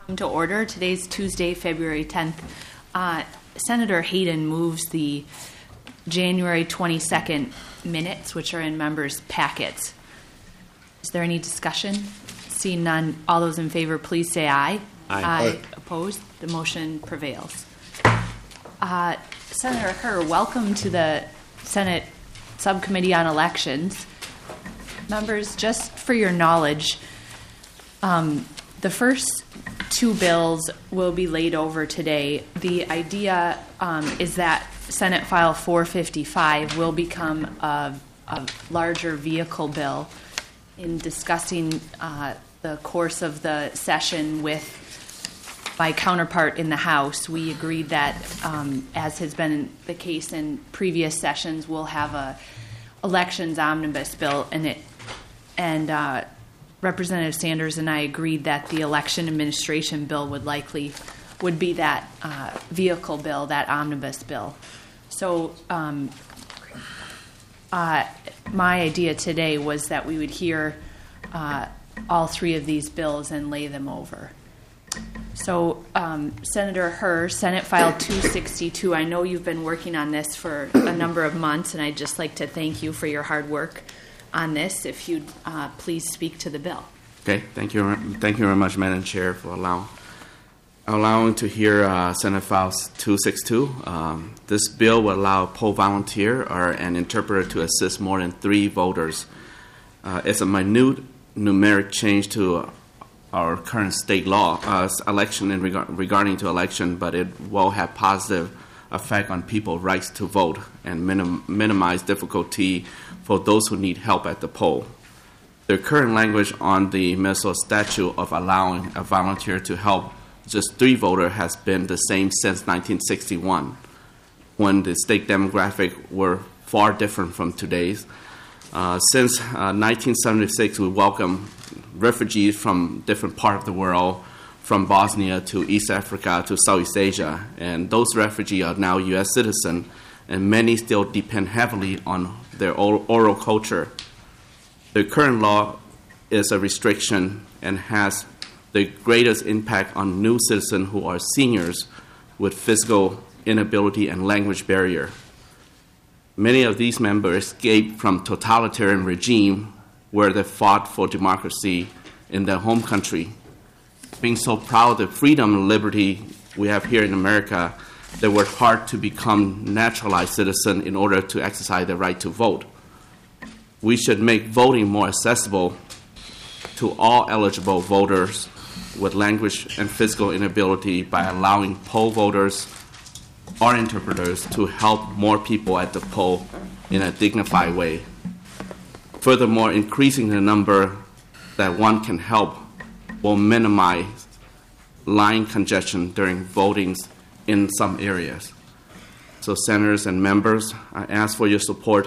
To order. Today's Tuesday, February 10th. Senator Hayden moves the January 22nd minutes, which are in members' packets. Is there any discussion? Seeing none, all those in favor, please say aye. Aye. Opposed? The motion prevails. Senator Herr, welcome to the Senate Subcommittee on Elections. Members, just for your knowledge, the first two bills will be laid over today. The idea is that Senate File 455 will become a larger vehicle bill. In discussing the course of the session with my counterpart in the House, we agreed that, as has been the case in previous sessions, we'll have a elections omnibus bill, and Representative Sanders and I agreed that the election administration bill would be that vehicle bill, that omnibus bill. So my idea today was that we would hear all three of these bills and lay them over. So Senator Herr, Senate File 262, I know you've been working on this for a number of months, and I'd just like to thank you for your hard work on this. If you'd please speak to the bill. Okay, thank you very much, Madam Chair, for allowing to hear Senate File 262. This bill will allow a poll volunteer or an interpreter to assist more than 3 voters. It's a minute numeric change to our current state law election in regarding to election, but it will have positive effect on people's rights to vote and minimize difficulty for those who need help at the poll. The current language on the Minnesota statute of allowing a volunteer to help just 3 voters has been the same since 1961, when the state demographics were far different from today's. Since 1976, we welcome refugees from different parts of the world, from Bosnia to East Africa to Southeast Asia, and those refugees are now U.S. citizens, and many still depend heavily on their oral culture. The current law is a restriction and has the greatest impact on new citizens who are seniors with physical inability and language barrier. Many of these members escaped from totalitarian regime where they fought for democracy in their home country. Being so proud of the freedom and liberty we have here in America, they worked hard to become naturalized citizens in order to exercise their right to vote. We should make voting more accessible to all eligible voters with language and physical inability by allowing poll voters or interpreters to help more people at the poll in a dignified way. Furthermore, increasing the number that one can help will minimize line congestion during voting in some areas. So, senators and members, I ask for your support.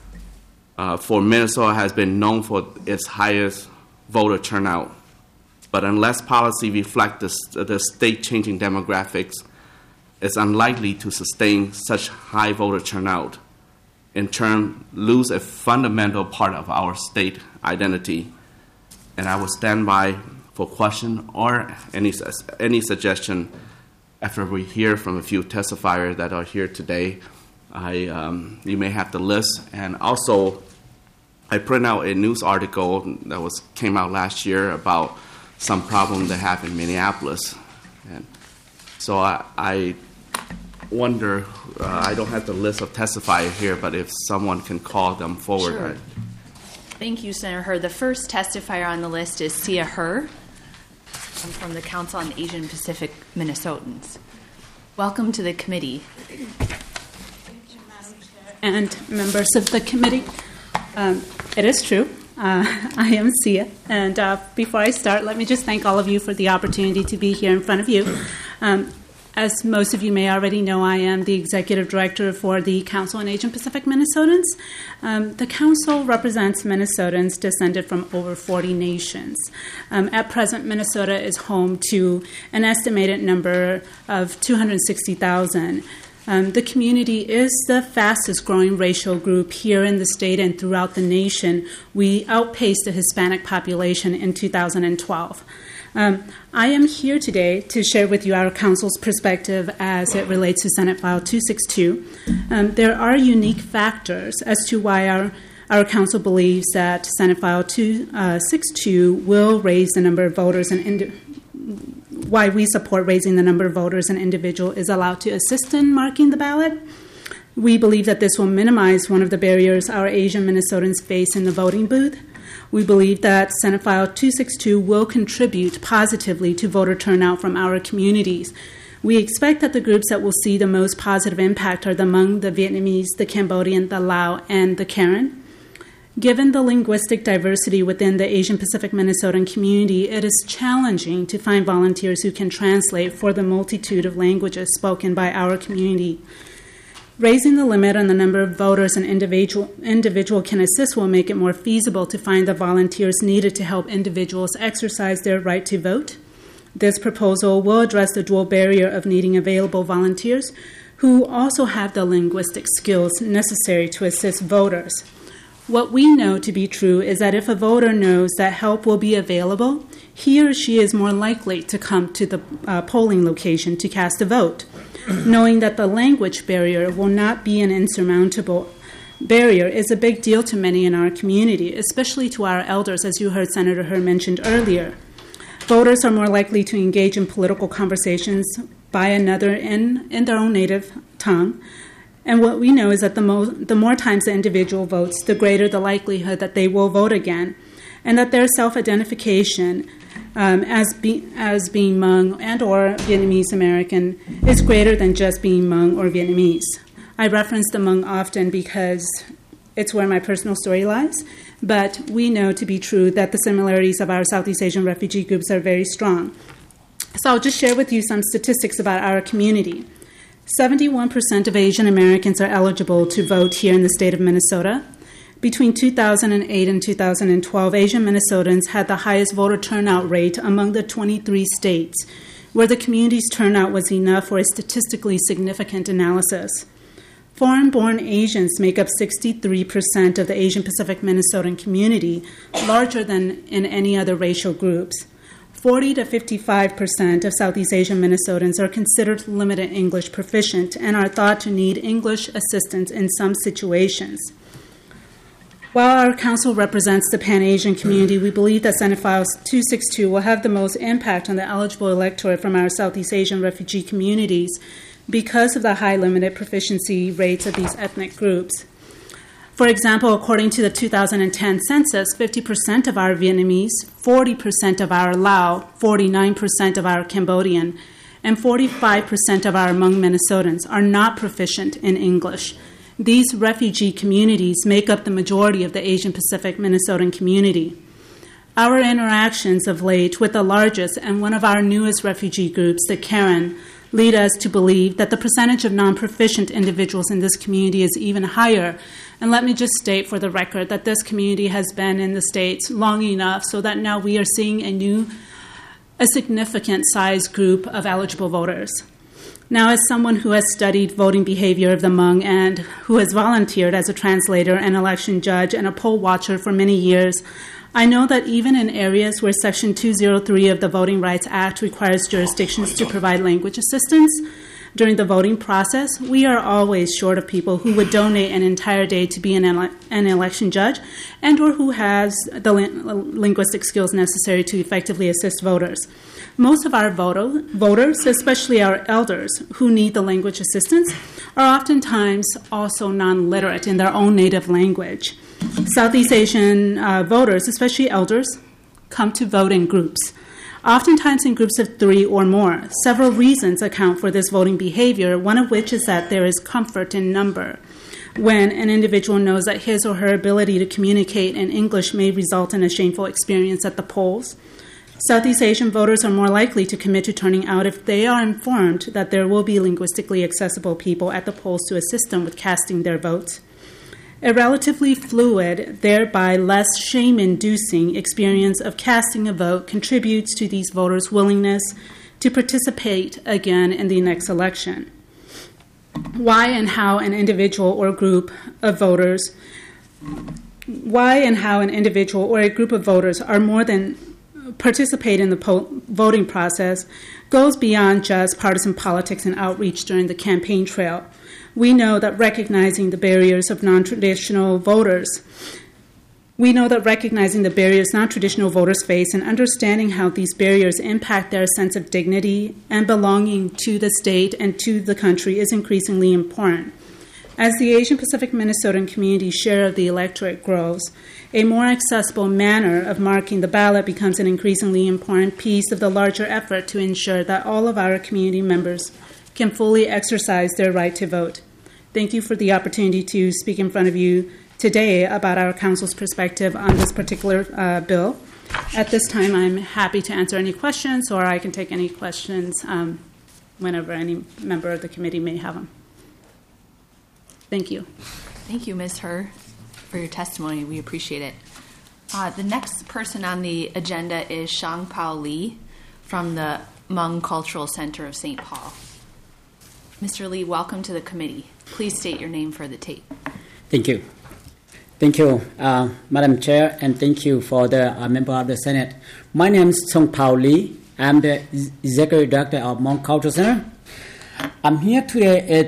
For Minnesota has been known for its highest voter turnout, but unless policy reflects the state-changing demographics, it's unlikely to sustain such high voter turnout, in turn lose a fundamental part of our state identity. And I will stand by for question or any suggestion after we hear from a few testifiers that are here today. You may have the list, and also I print out a news article that came out last year about some problem they have in Minneapolis, and so I wonder. I don't have the list of testifiers here, but if someone can call them forward. Sure. Thank you, Senator Herr. The first testifier on the list is Sia Herr. I'm from the Council on Asian Pacific Minnesotans. Welcome to the committee. Thank you, Madam Chair. And members of the committee. It is true. I am Sia. And before I start, let me just thank all of you for the opportunity to be here in front of you. As most of you may already know, I am the Executive Director for the Council on Asian Pacific Minnesotans. The Council represents Minnesotans descended from over 40 nations. At present, Minnesota is home to an estimated number of 260,000. The community is the fastest growing racial group here in the state and throughout the nation. We outpaced the Hispanic population in 2012. I am here today to share with you our council's perspective as it relates to Senate File 262. There are unique factors as to why our council believes that Senate File 262 will raise the number of voters and why we support raising the number of voters an individual is allowed to assist in marking the ballot. We believe that this will minimize one of the barriers our Asian Minnesotans face in the voting booth. We believe that Senate File 262 will contribute positively to voter turnout from our communities. We expect that the groups that will see the most positive impact are the Hmong, the Vietnamese, the Cambodian, the Lao, and the Karen. Given the linguistic diversity within the Asian Pacific Minnesotan community, it is challenging to find volunteers who can translate for the multitude of languages spoken by our community. Raising the limit on the number of voters an individual can assist will make it more feasible to find the volunteers needed to help individuals exercise their right to vote. This proposal will address the dual barrier of needing available volunteers who also have the linguistic skills necessary to assist voters. What we know to be true is that if a voter knows that help will be available, he or she is more likely to come to the polling location to cast a vote. Knowing that the language barrier will not be an insurmountable barrier is a big deal to many in our community, especially to our elders, as you heard Senator Hur mentioned earlier. Voters are more likely to engage in political conversations by another in their own native tongue. And what we know is that the more times the individual votes, the greater the likelihood that they will vote again, and that their self-identification as being Hmong and or Vietnamese American is greater than just being Hmong or Vietnamese. I reference the Hmong often because it's where my personal story lies, but we know to be true that the similarities of our Southeast Asian refugee groups are very strong. So I'll just share with you some statistics about our community. 71% of Asian Americans are eligible to vote here in the state of Minnesota. Between 2008 and 2012, Asian Minnesotans had the highest voter turnout rate among the 23 states, where the community's turnout was enough for a statistically significant analysis. Foreign-born Asians make up 63% of the Asian Pacific Minnesotan community, larger than in any other racial groups. 40 to 55% of Southeast Asian Minnesotans are considered limited English proficient and are thought to need English assistance in some situations. While our council represents the Pan-Asian community, we believe that Senate File 262 will have the most impact on the eligible electorate from our Southeast Asian refugee communities because of the high limited proficiency rates of these ethnic groups. For example, according to the 2010 census, 50% of our Vietnamese, 40% of our Lao, 49% of our Cambodian, and 45% of our Hmong Minnesotans are not proficient in English. These refugee communities make up the majority of the Asian Pacific Minnesotan community. Our interactions of late with the largest and one of our newest refugee groups, the Karen, lead us to believe that the percentage of non-proficient individuals in this community is even higher. And let me just state for the record that this community has been in the States long enough so that now we are seeing a significant size group of eligible voters. Now, as someone who has studied voting behavior of the Hmong and who has volunteered as a translator, an election judge, and a poll watcher for many years, I know that even in areas where Section 203 of the Voting Rights Act requires jurisdictions to provide language assistance during the voting process, we are always short of people who would donate an entire day to be an election judge and or who has the linguistic skills necessary to effectively assist voters. Most of our voters, especially our elders who need the language assistance, are oftentimes also non-literate in their own native language. Southeast Asian voters, especially elders, come to vote in groups, oftentimes in groups of 3 or more. Several reasons account for this voting behavior, one of which is that there is comfort in number. When an individual knows that his or her ability to communicate in English may result in a shameful experience at the polls, Southeast Asian voters are more likely to commit to turning out if they are informed that there will be linguistically accessible people at the polls to assist them with casting their votes. A relatively fluid, thereby less shame-inducing experience of casting a vote contributes to these voters' willingness to participate again in the next election. Why and how an individual or a group of voters are more than participate in the voting process goes beyond just partisan politics and outreach during the campaign trail. We know that recognizing the barriers non-traditional voters face and understanding how these barriers impact their sense of dignity and belonging to the state and to the country is increasingly important. As the Asian Pacific Minnesotan community share of the electorate grows, a more accessible manner of marking the ballot becomes an increasingly important piece of the larger effort to ensure that all of our community members can fully exercise their right to vote. Thank you for the opportunity to speak in front of you today about our council's perspective on this particular bill. At this time, I'm happy to answer any questions, or I can take any questions whenever any member of the committee may have them. Thank you. Thank you, Ms. Herr, for your testimony. We appreciate it. The next person on the agenda is Shangpao Lee from the Hmong Cultural Center of St. Paul. Mr. Lee, welcome to the committee. Please state your name for the tape. Thank you. Thank you, Madam Chair, and thank you for the member of the Senate. My name is Shangpao Lee. I'm the Executive Director of Hmong Cultural Center. I'm here today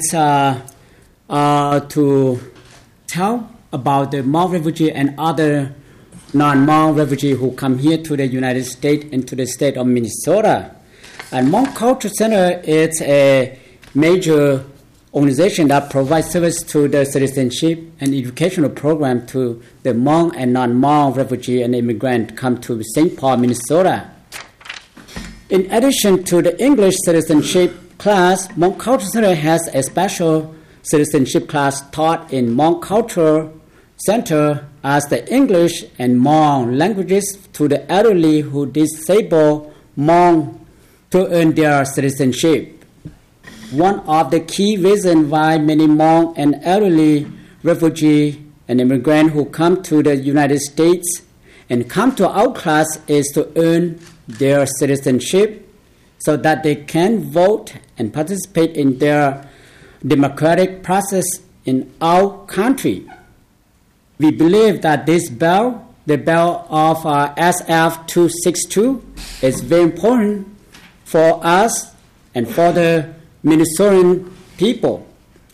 to tell about the Hmong refugee and other non-Hmong refugee who come here to the United States and to the state of Minnesota. And Hmong Cultural Center is a major organization that provides service to the citizenship and educational program to the Hmong and non-Hmong refugee and immigrant come to St. Paul, Minnesota. In addition to the English citizenship class, Hmong Cultural Center has a special citizenship class taught in Hmong Cultural Center as the English and Hmong languages to the elderly who disable Hmong to earn their citizenship. One of the key reasons why many Hmong and elderly refugee and immigrant who come to the United States and come to our class is to earn their citizenship so that they can vote and participate in their democratic process in our country. We believe that this bill, the bill of SF 262, is very important for us and for the Minnesotan people.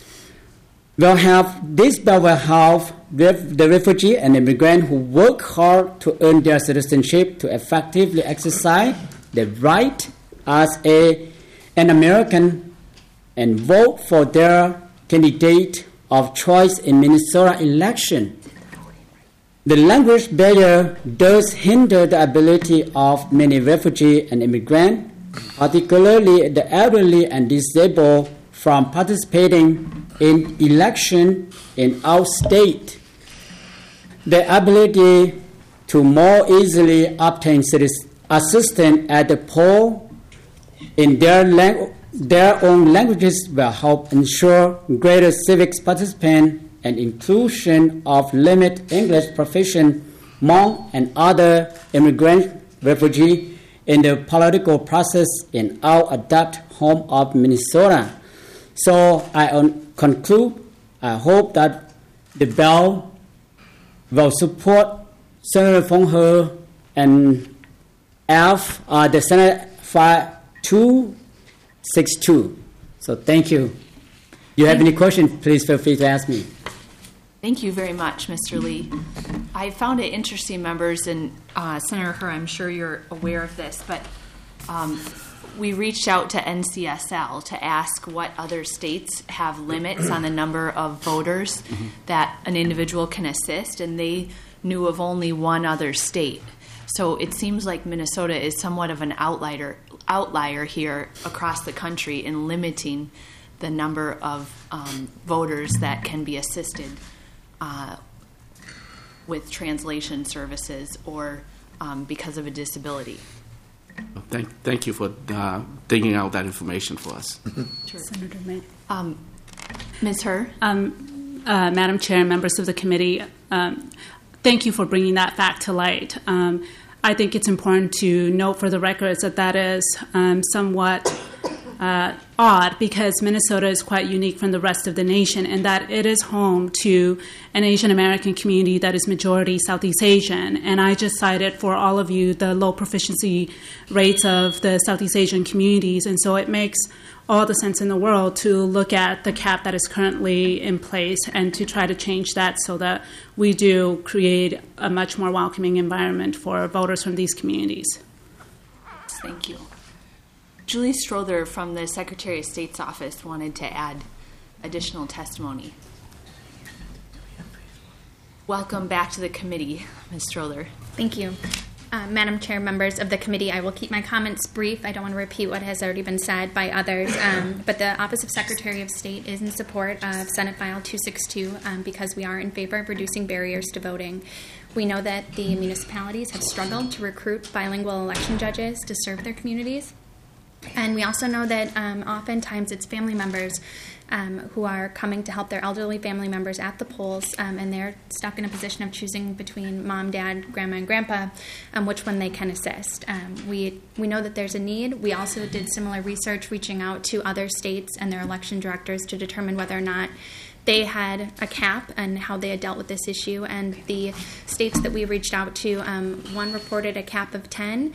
This bill will help the refugee and immigrant who work hard to earn their citizenship to effectively exercise their right as an American and vote for their candidate of choice in Minnesota election. The language barrier does hinder the ability of many refugees and immigrants, particularly the elderly and disabled, from participating in election in our state. The ability to more easily obtain assistance at the poll in their own languages will help ensure greater civic participation and inclusion of limited English proficient Hmong and other immigrant refugees in the political process in our adopted home of Minnesota. So I conclude, I hope that the bill will support Senator Phong He and the Senate 262. So thank you. If you have any questions, please feel free to ask me. Thank you very much, Mr. Lee. I found it interesting, members, and Senator Herr, I'm sure you're aware of this, but we reached out to NCSL to ask what other states have limits on the number of voters that an individual can assist, and they knew of only one other state. So it seems like Minnesota is somewhat of an outlier here across the country in limiting the number of voters that can be assisted with translation services or because of a disability. Thank you for digging out that information for us. Sure. Senator May. Ms. Herr? Madam Chair and members of the committee, thank you for bringing that fact to light. I think it's important to note for the records that is somewhat odd because Minnesota is quite unique from the rest of the nation in that it is home to an Asian American community that is majority Southeast Asian. And I just cited for all of you the low proficiency rates of the Southeast Asian communities. And so it makes all the sense in the world to look at the cap that is currently in place and to try to change that so that we do create a much more welcoming environment for voters from these communities. Thank you. Julie Strother from the Secretary of State's office wanted to add additional testimony. Welcome back to the committee, Ms. Strother. Thank you. Madam Chair, members of the committee, I will keep my comments brief. I don't want to repeat what has already been said by others, but the Office of Secretary of State is in support of Senate File 262 because we are in favor of reducing barriers to voting. We know that the municipalities have struggled to recruit bilingual election judges to serve their communities. And we also know that oftentimes it's family members who are coming to help their elderly family members at the polls, and they're stuck in a position of choosing between mom, dad, grandma, and grandpa, which one they can assist. We know that there's a need. We also did similar research reaching out to other states and their election directors to determine whether or not they had a cap and how they had dealt with this issue. And the states that we reached out to, one reported a cap of 10,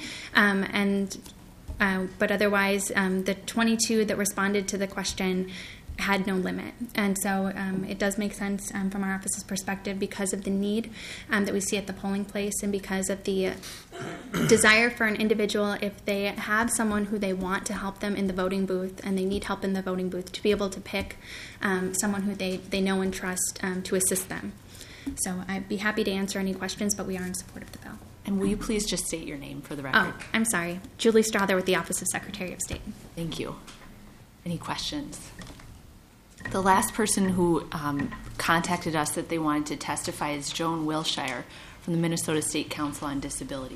but otherwise, the 22 that responded to the question had no limit. And so it does make sense from our office's perspective because of the need that we see at the polling place and because of the desire for an individual, if they have someone who they want to help them in the voting booth and they need help in the voting booth, to be able to pick someone who they know and trust to assist them. So I'd be happy to answer any questions, but we are in support of the bill. And will you please just state your name for the record? Oh, I'm sorry. Julie Strother with the Office of Secretary of State. Thank you. Any questions? The last person who contacted us that they wanted to testify is Joan Wilshire from the Minnesota State Council on Disability.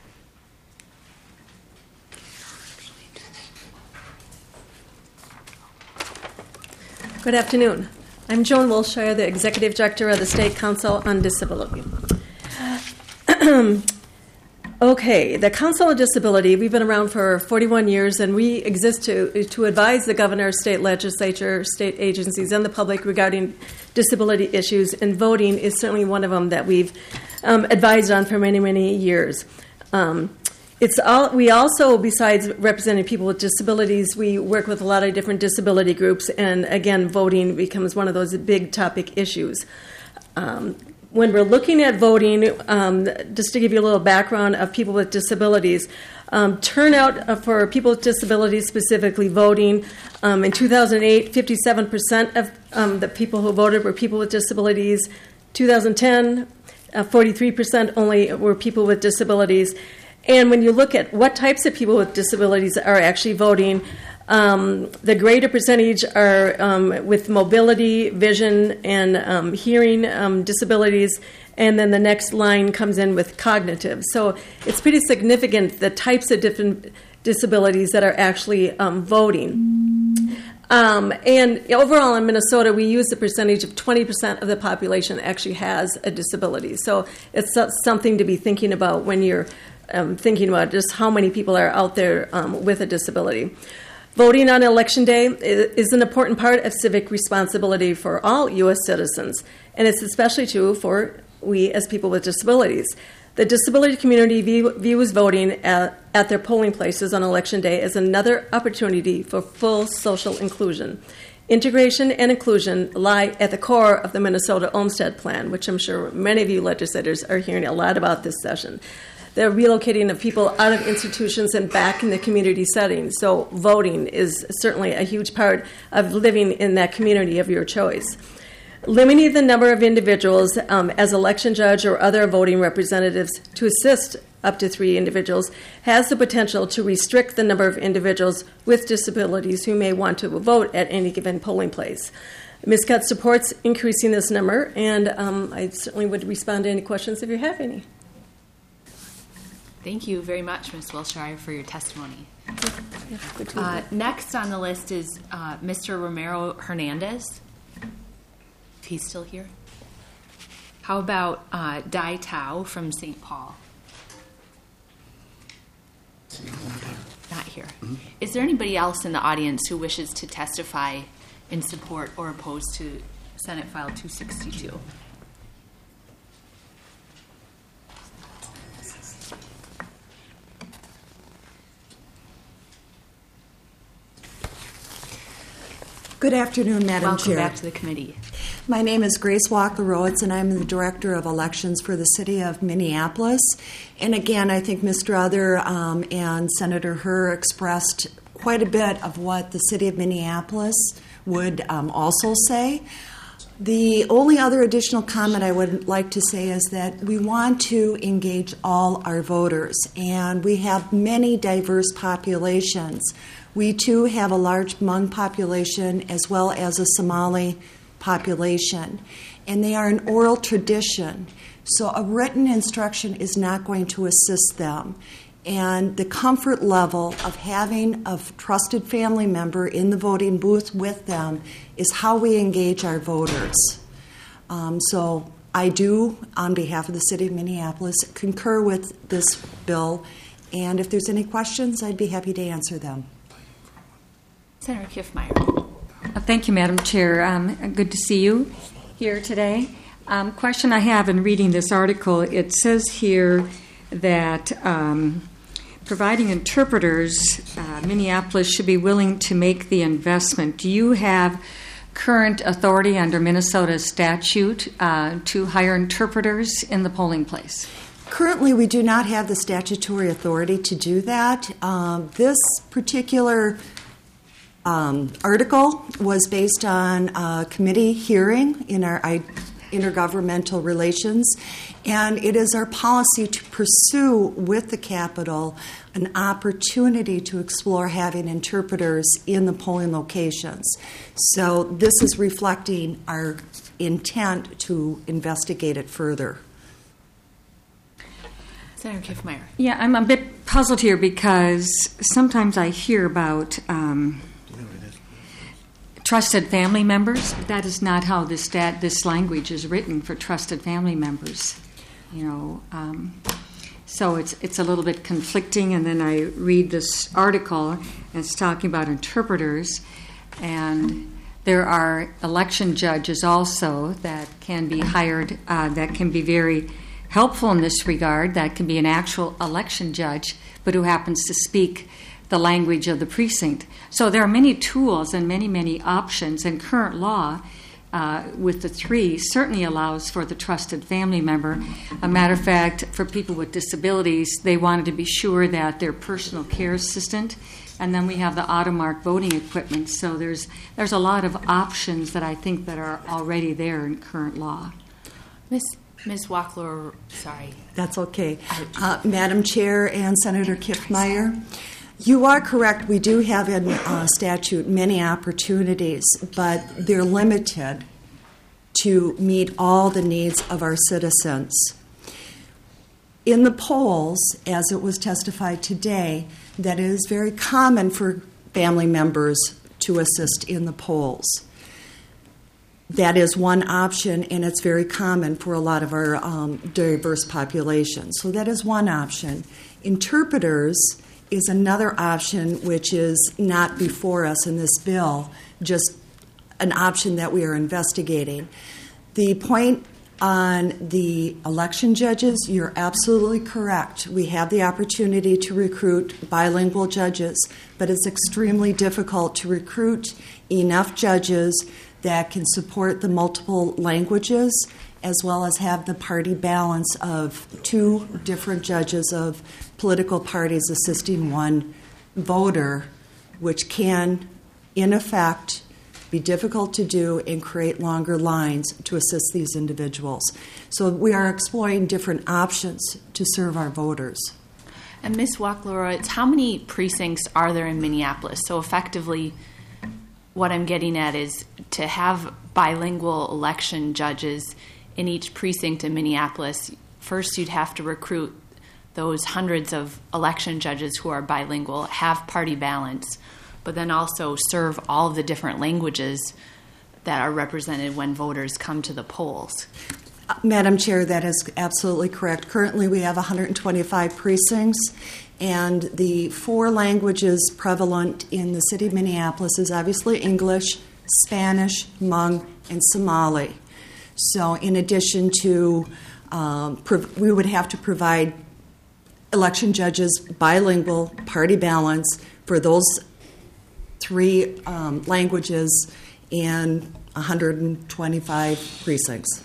Good afternoon. I'm Joan Wilshire, the Executive Director of the State Council on Disability. Okay, the Council on Disability, we've been around for 41 years, and we exist to advise the governor, state legislature, state agencies, and the public regarding disability issues, and voting is certainly one of them that we've advised on for many, many years. We also, besides representing people with disabilities, we work with a lot of different disability groups, and again, voting becomes one of those big topic issues. When we're looking at voting, just to give you a little background of people with disabilities, turnout for people with disabilities, specifically voting, in 2008, 57% of the people who voted were people with disabilities. 2010, 43% only were people with disabilities. And when you look at what types of people with disabilities are actually voting, the greater percentage are with mobility, vision, and hearing disabilities, and then the next line comes in with cognitive. So it's pretty significant the types of different disabilities that are actually voting. And overall in Minnesota, we use the percentage of 20% of the population actually has a disability. So it's something to be thinking about when you're thinking about just how many people are out there with a disability. Voting on Election Day is an important part of civic responsibility for all U.S. citizens, and it's especially true for we as people with disabilities. The disability community views voting at their polling places on Election Day as another opportunity for full social inclusion. Integration and inclusion lie at the core of the Minnesota Olmstead Plan, which I'm sure many of you legislators are hearing a lot about this session. The relocating of people out of institutions and back in the community setting. So voting is certainly a huge part of living in that community of your choice. Limiting the number of individuals as election judge or other voting representatives to assist up to 3 individuals has the potential to restrict the number of individuals with disabilities who may want to vote at any given polling place. Ms. Cutt supports increasing this number, and I certainly would respond to any questions if you have any. Thank you very much, Ms. Wilshire, for your testimony. Next on the list is Mr. Romero Hernandez. If he's still here. How about Dai Tao from St. Paul? Not here. Is there anybody else in the audience who wishes to testify in support or opposed to Senate File 262? Good afternoon, Madam Welcome Chair. back to the committee. My name is Grace Walker-Rowitz, and I'm the Director of Elections for the City of Minneapolis. And again, I think Ms. Strother and Senator Herr expressed quite a bit of what the City of Minneapolis would also say. The only other additional comment I would like to say is that we want to engage all our voters, and we have many diverse populations. We too have a large Hmong population as well as a Somali population, and they are an oral tradition. So a written instruction is not going to assist them. And the comfort level of having a trusted family member in the voting booth with them is how we engage our voters. So I do, on behalf of the City of Minneapolis, concur with this bill. And if there's any questions, I'd be happy to answer them. Senator Kiffmeyer. Thank you, Madam Chair. Good to see you here today. Question I have in reading this article, it says here that providing interpreters, Minneapolis should be willing to make the investment. Do you have current authority under Minnesota statute to hire interpreters in the polling place? Currently, we do not have the statutory authority to do that. This particular article was based on a committee hearing in our intergovernmental relations, and it is our policy to pursue with the Capitol an opportunity to explore having interpreters in the polling locations. So this is reflecting our intent to investigate it further. Senator Kiffmeyer. Yeah, I'm a bit puzzled here because sometimes I hear about trusted family members. That is not how this language is written for trusted family members. So it's a little bit conflicting. And then I read this article, and it's talking about interpreters, and there are election judges also that can be hired that can be very helpful in this regard. That can be an actual election judge, but who happens to speak the language of the precinct. So there are many tools and many options, and current law with the three certainly allows for the trusted family member. A matter of fact, for people with disabilities, they wanted to be sure that their personal care assistant, and then we have the Automark voting equipment. So there's a lot of options that I think that are already there in current law. Ms. Wackler, sorry. That's okay. Madam Chair and Senator Kiffmeyer, you are correct. We do have in statute many opportunities, but they're limited to meet all the needs of our citizens. In the polls, as it was testified today, that it is very common for family members to assist in the polls. That is one option, and it's very common for a lot of our diverse populations. So that is one option. Interpreters is another option, which is not before us in this bill, just an option that we are investigating. The point on the election judges, you're absolutely correct. We have the opportunity to recruit bilingual judges, but it's extremely difficult to recruit enough judges that can support the multiple languages as well as have the party balance of two different judges of political parties assisting one voter, which can, in effect, be difficult to do and create longer lines to assist these individuals. So we are exploring different options to serve our voters. And Ms. Wackler, how many precincts are there in Minneapolis? So effectively, what I'm getting at is to have bilingual election judges in each precinct in Minneapolis, first you'd have to recruit those hundreds of election judges who are bilingual, have party balance, but then also serve all of the different languages that are represented when voters come to the polls. Madam Chair, that is absolutely correct. Currently, we have 125 precincts, and the 4 languages prevalent in the city of Minneapolis is obviously English, Spanish, Hmong, and Somali. So in addition to, we would have to provide election judges bilingual party balance for those 3 languages in 125 precincts.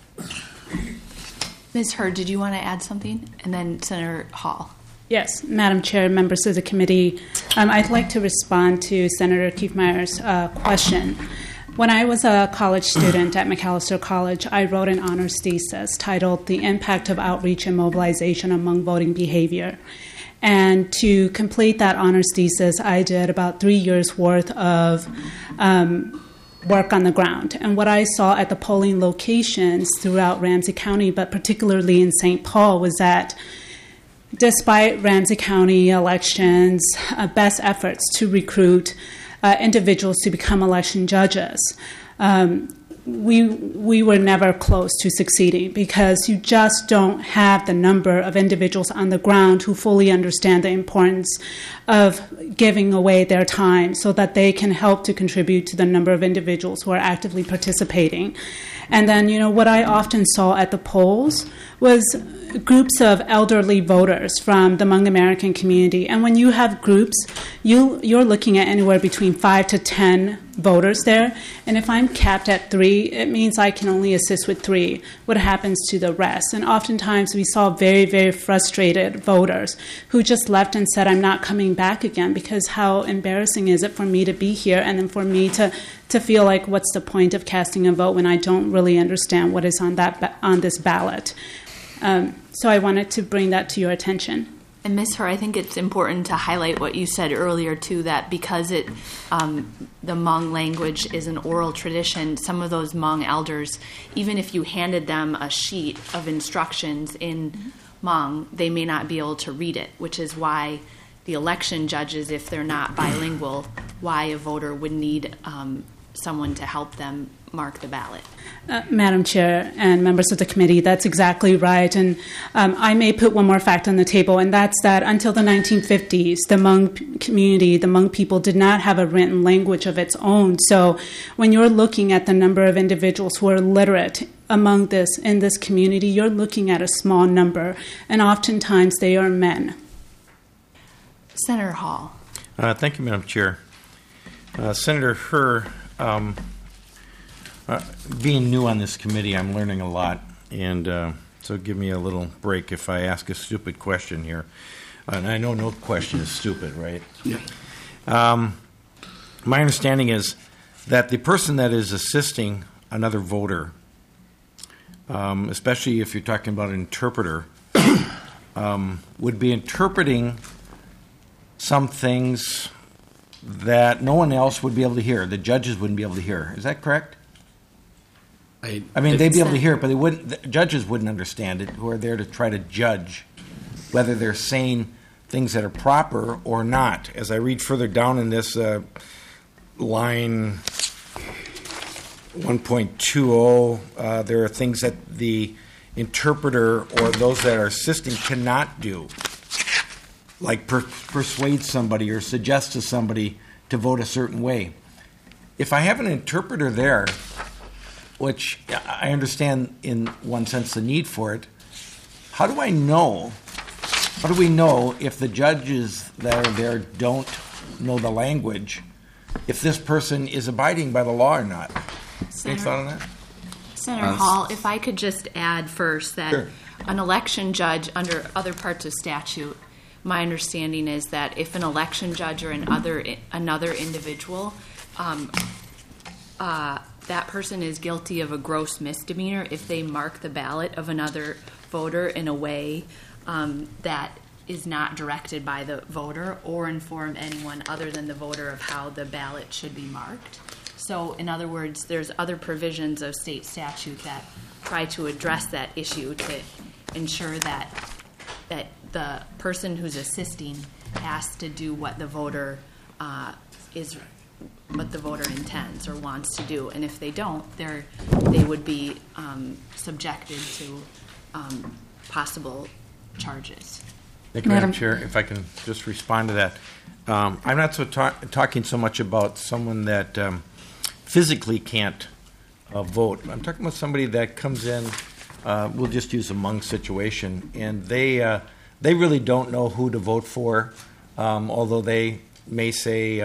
Ms. Hurd, did you want to add something? And then Senator Hall. Yes, Madam Chair, members of the committee, I'd like to respond to Senator Kiefmeyer's question. When I was a college student at Macalester College, I wrote an honors thesis titled The Impact of Outreach and Mobilization Among Voting Behavior. And to complete that honors thesis, I did about 3 years' worth of work on the ground. And what I saw at the polling locations throughout Ramsey County, but particularly in St. Paul, was that despite Ramsey County elections' best efforts to recruit individuals to become election judges, we were never close to succeeding because you just don't have the number of individuals on the ground who fully understand the importance of giving away their time so that they can help to contribute to the number of individuals who are actively participating. And then, what I often saw at the polls was groups of elderly voters from the Hmong American community. And when you have groups, you're looking at anywhere between 5 to 10 voters there. And if I'm capped at 3, it means I can only assist with 3. What happens to the rest? And oftentimes we saw very, very frustrated voters who just left and said, I'm not coming back again, because how embarrassing is it for me to be here and then for me to feel like, what's the point of casting a vote when I don't really understand what is on this ballot? So I wanted to bring that to your attention. And Ms. Hur, I think it's important to highlight what you said earlier, too, that because the Hmong language is an oral tradition, some of those Hmong elders, even if you handed them a sheet of instructions in Hmong, they may not be able to read it, which is why the election judges, if they're not bilingual, why a voter would need someone to help them mark the ballot. Madam Chair and members of the committee, that's exactly right. And I may put one more fact on the table, and that's that until the 1950s, the Hmong community, the Hmong people did not have a written language of its own. So when you're looking at the number of individuals who are literate in this community, you're looking at a small number, and oftentimes they are men. Senator Hall. Thank you, Madam Chair. Senator Hur, being new on this committee, I'm learning a lot, and so give me a little break if I ask a stupid question here. And I know no question is stupid, right? Yeah. My understanding is that the person that is assisting another voter, especially if you're talking about an interpreter, would be interpreting some things that no one else would be able to hear. The judges wouldn't be able to hear. Is that correct? I mean, they'd be able to hear it, but the judges wouldn't understand it, who are there to try to judge whether they're saying things that are proper or not. As I read further down in this line 1.20, there are things that the interpreter or those that are assisting cannot do, like persuade somebody or suggest to somebody to vote a certain way. If I have an interpreter there, which I understand in one sense the need for it, how do we know if the judges that are there don't know the language, if this person is abiding by the law or not? Any thought on that? Senator Hall, if I could just add first that Sure. An election judge under other parts of statute, my understanding is that if an election judge or another individual, that person is guilty of a gross misdemeanor if they mark the ballot of another voter in a way that is not directed by the voter or inform anyone other than the voter of how the ballot should be marked. So, in other words, there's other provisions of state statute that try to address that issue to ensure that the person who's assisting has to do what the voter is what the voter intends or wants to do, and if they don't, they would be subjected to possible charges. Thank you, Madam Chair. If I can just respond to that. I'm not talking so much about someone that physically can't vote. I'm talking about somebody that comes in, we'll just use a Hmong situation, and they really don't know who to vote for, although they may say,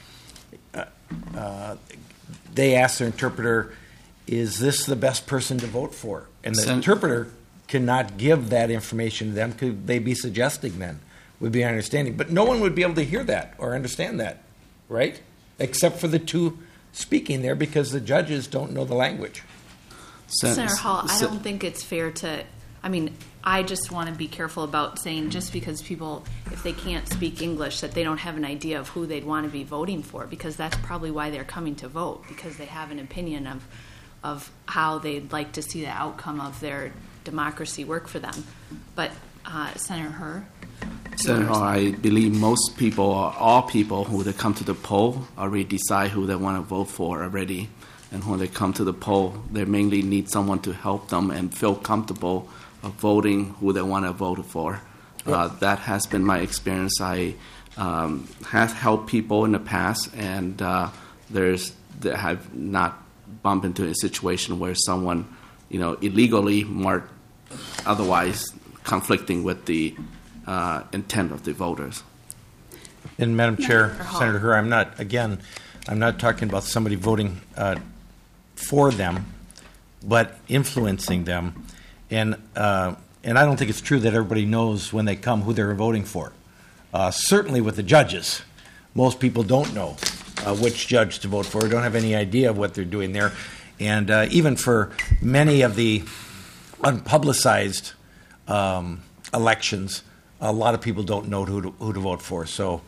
they ask their interpreter, is this the best person to vote for? And the interpreter cannot give that information to them. Could they be suggesting then? Would be our understanding. But no one would be able to hear that or understand that, right? Except for the two speaking there, because the judges don't know the language. Senator Hall, I don't think it's fair to, I just want to be careful about saying just because people, if they can't speak English, that they don't have an idea of who they'd want to be voting for, because that's probably why they're coming to vote, because they have an opinion of how they'd like to see the outcome of their democracy work for them. But Senator Herr? Senator Hall, I believe most people, or all people who they come to the poll already decide who they want to vote for already. And when they come to the poll, they mainly need someone to help them and feel comfortable of voting who they want to vote for. That has been my experience. I have helped people in the past, and they have not bumped into a situation where someone, illegally marked, otherwise conflicting with the intent of the voters. And Madam Chair, Senator Herr, I'm not talking about somebody voting for them, but influencing them. And I don't think it's true that everybody knows when they come who they're voting for. Certainly with the judges, most people don't know which judge to vote for, don't have any idea of what they're doing there. And even for many of the unpublicized elections, a lot of people don't know who to vote for. So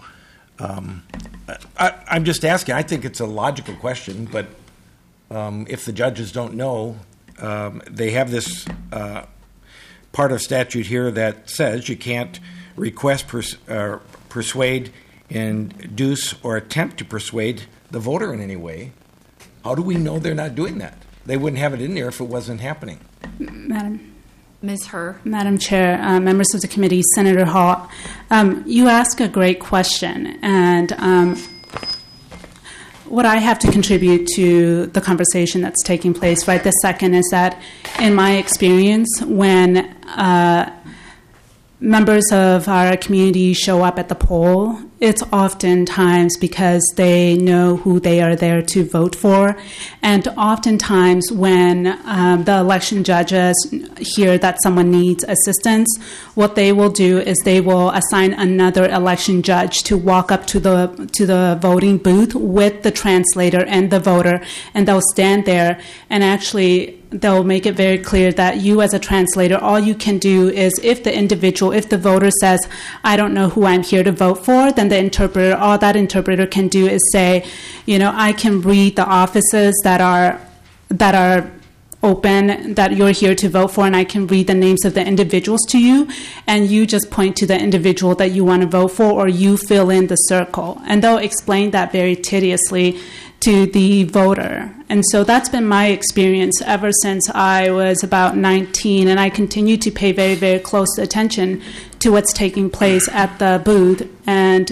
I'm just asking. I think it's a logical question, but if the judges don't know, they have this part of statute here that says you can't request, persuade, induce, or attempt to persuade the voter in any way. How do we know they're not doing that? They wouldn't have it in there if it wasn't happening. Ms. Herr. Madam Chair, members of the committee, Senator Hall, you ask a great question, and what I have to contribute to the conversation that's taking place right this second is that, in my experience, when members of our community show up at the poll, it's oftentimes because they know who they are there to vote for. And oftentimes when the election judges hear that someone needs assistance, what they will do is they will assign another election judge to walk up to the voting booth with the translator and the voter, and they'll stand there and actually they'll make it very clear that you as a translator, all you can do is if the voter says, I don't know who I'm here to vote for, then all that interpreter can do is say, I can read the offices that are open that you're here to vote for, and I can read the names of the individuals to you, and you just point to the individual that you want to vote for, or you fill in the circle. And they'll explain that very tediously to the voter. And so that's been my experience ever since I was about 19, and I continue to pay very, very close attention to what's taking place at the booth. And,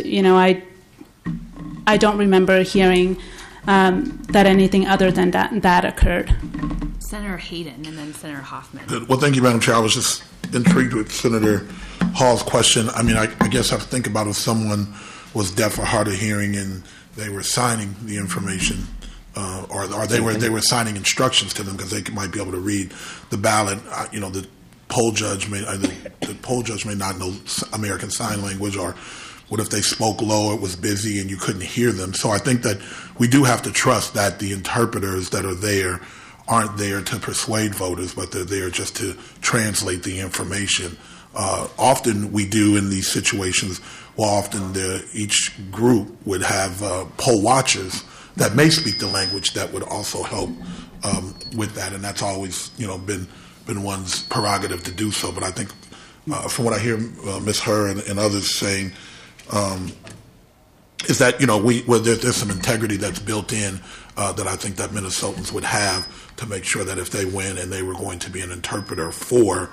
I don't remember hearing that anything other than that occurred. Senator Hayden and then Senator Hoffman. Well, thank you, Madam Chair. I was just intrigued with Senator Hall's question. I guess I have to think about if someone was deaf or hard of hearing and they were signing the information, or they were signing instructions to them because they might be able to read the ballot. The poll judge may not know American Sign Language, or what if they spoke low, it was busy, and you couldn't hear them. So I think that we do have to trust that the interpreters that are there aren't there to persuade voters, but they're there just to translate the information. Often we do in these situations, often each group would have poll watchers that may speak the language that would also help with that, and that's always been one's prerogative to do so. But I think from what I hear Ms. Herr and others saying, is that there's some integrity that's built in that I think that Minnesotans would have to make sure that if they win and they were going to be an interpreter for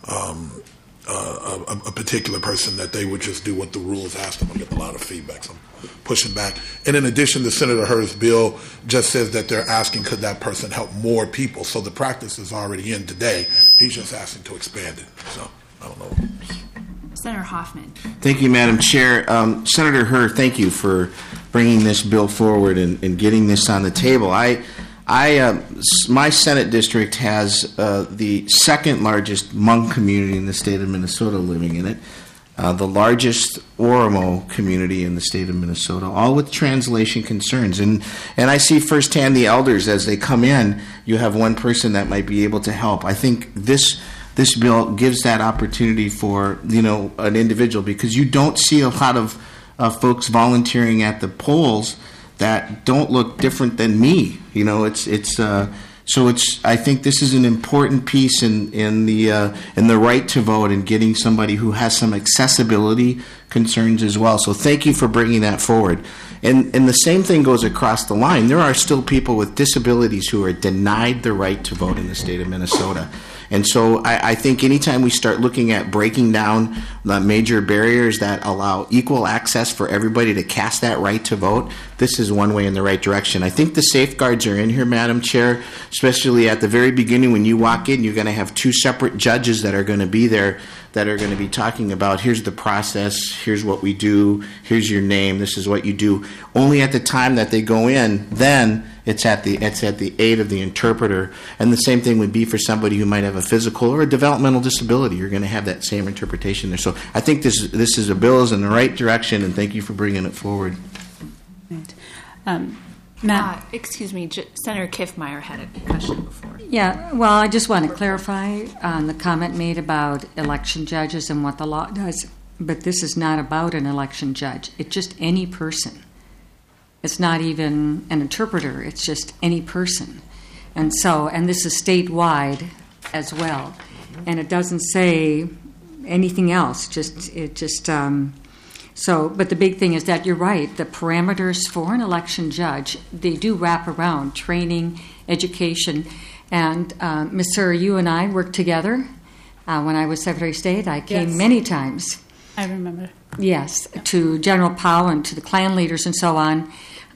a particular person, that they would just do what the rules ask them. I'm getting a lot of feedback, so I'm pushing back. And in addition, the Senator Hur's bill just says that they're asking could that person help more people. So the practice is already in today. He's just asking to expand it. So I don't know. Senator Hoffman. Thank you, Madam Chair. Senator Hur, thank you for bringing this bill forward and getting this on the table. My Senate district has the second largest Hmong community in the state of Minnesota living in it, the largest Oromo community in the state of Minnesota, all with translation concerns. And I see firsthand the elders as they come in. You have one person that might be able to help. I think this bill gives that opportunity for an individual, because you don't see a lot of folks volunteering at the polls that don't look different than me. I think this is an important piece in the right to vote and getting somebody who has some accessibility concerns as well. So thank you for bringing that forward. And the same thing goes across the line. There are still people with disabilities who are denied the right to vote in the state of Minnesota. And so I think anytime we start looking at breaking down the major barriers that allow equal access for everybody to cast that right to vote, this is one way in the right direction. I think the safeguards are in here, Madam Chair, especially at the very beginning when you walk in. You're going to have two separate judges that are going to be there that are going to be talking about, here's the process, here's what we do, here's your name, this is what you do. Only at the time that they go in, then it's at the aid of the interpreter. And the same thing would be for somebody who might have a physical or a developmental disability. You're going to have that same interpretation there. So I think this is a bill is in the right direction, and thank you for bringing it forward. Matt. Excuse me, Senator Kiffmeyer had a question before. Yeah, well, I just want to clarify on the comment made about election judges and what the law does. But this is not about an election judge. It's just any person. It's not even an interpreter. It's just any person. And this is statewide as well. And it doesn't say anything else. But the big thing is that you're right. The parameters for an election judge, they do wrap around training, education. And Ms. Sir, you and I worked together when I was Secretary of State. I came many times. I remember. Yes, to General Powell and to the Klan leaders and so on,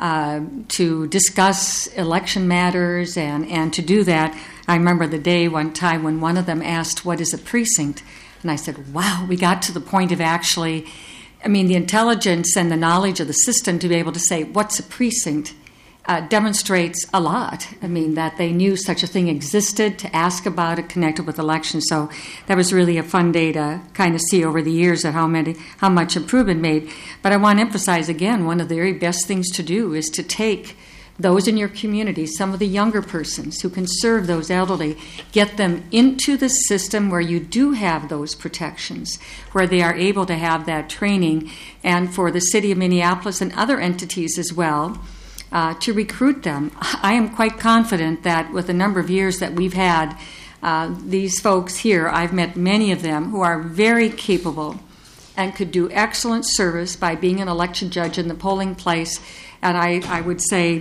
to discuss election matters and to do that. I remember the day one time when one of them asked, what is a precinct? And I said, wow, we got to the point of actually, the intelligence and the knowledge of the system to be able to say, what's a precinct, demonstrates a lot. That they knew such a thing existed, to ask about it, connected with elections. So that was really a fun day to kind of see over the years at how much improvement made. But I want to emphasize again, one of the very best things to do is to take those in your community, some of the younger persons who can serve those elderly, get them into the system where you do have those protections, where they are able to have that training, and for the city of Minneapolis and other entities as well, to recruit them. I am quite confident that with the number of years that we've had these folks here, I've met many of them who are very capable and could do excellent service by being an election judge in the polling place. And I would say,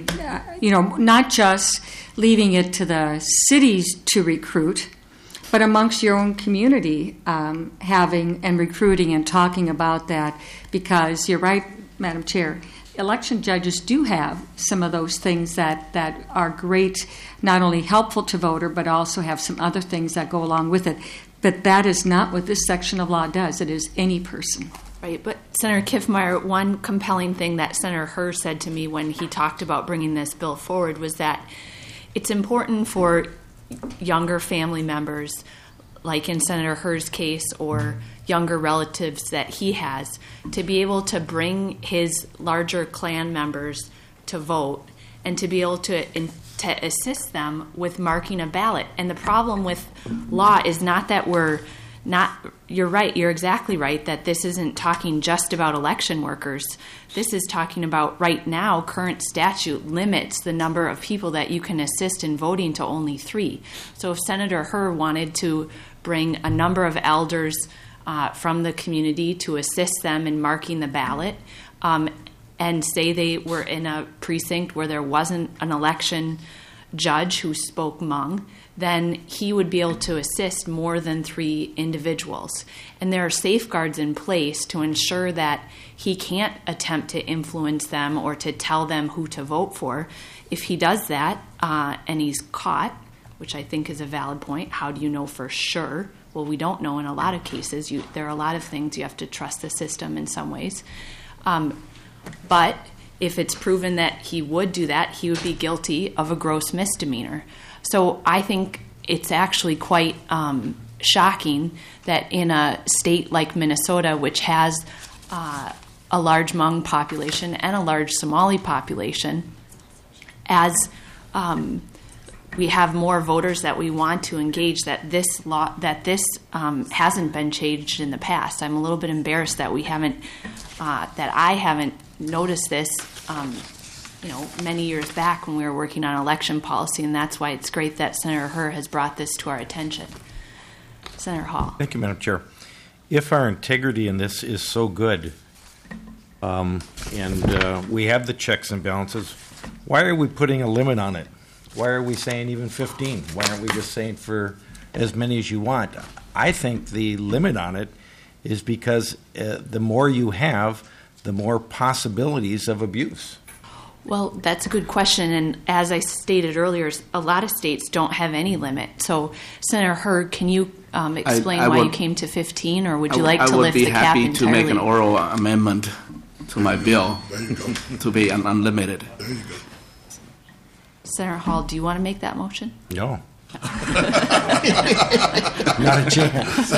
not just leaving it to the cities to recruit, but amongst your own community, having and recruiting and talking about that, because you're right, Madam Chair, election judges do have some of those things that are great, not only helpful to voter, but also have some other things that go along with it. But that is not what this section of law does. It is any person. Right, but Senator Kiffmeyer, one compelling thing that Senator Hur said to me when he talked about bringing this bill forward was that it's important for younger family members, like in Senator Hur's case, or younger relatives that he has, to be able to bring his larger Klan members to vote and to be able to assist them with marking a ballot. And the problem with law is not that you're right, you're exactly right, that this isn't talking just about election workers. This is talking about right now, current statute limits the number of people that you can assist in voting to only 3. So if Senator Hur wanted to bring a number of elders from the community to assist them in marking the ballot, and say they were in a precinct where there wasn't an election judge who spoke Hmong, then he would be able to assist more than 3 individuals. And there are safeguards in place to ensure that he can't attempt to influence them or to tell them who to vote for. If he does that and he's caught, which I think is a valid point, how do you know for sure? Well, we don't know in a lot of cases. There are a lot of things you have to trust the system in some ways. But if it's proven that he would do that, he would be guilty of a gross misdemeanor. So I think it's actually quite shocking that in a state like Minnesota, which has a large Hmong population and a large Somali population, as we have more voters that we want to engage, that this hasn't been changed in the past. I'm a little bit embarrassed that I haven't noticed this many years back when we were working on election policy, and that's why it's great that Senator Herr has brought this to our attention. Senator Hall. Thank you, Madam Chair. If our integrity in this is so good, and we have the checks and balances, why are we putting a limit on it? Why are we saying even 15? Why aren't we just saying for as many as you want? I think the limit on it is because the more you have, the more possibilities of abuse. Well, that's a good question, and as I stated earlier, a lot of states don't have any limit. So, Senator Herr, can you explain why you came to 15, or would you like to lift the cap entirely? I would be happy to make an oral amendment to my bill to be unlimited. There you go. Senator Hall, do you want to make that motion? No. Not a chance.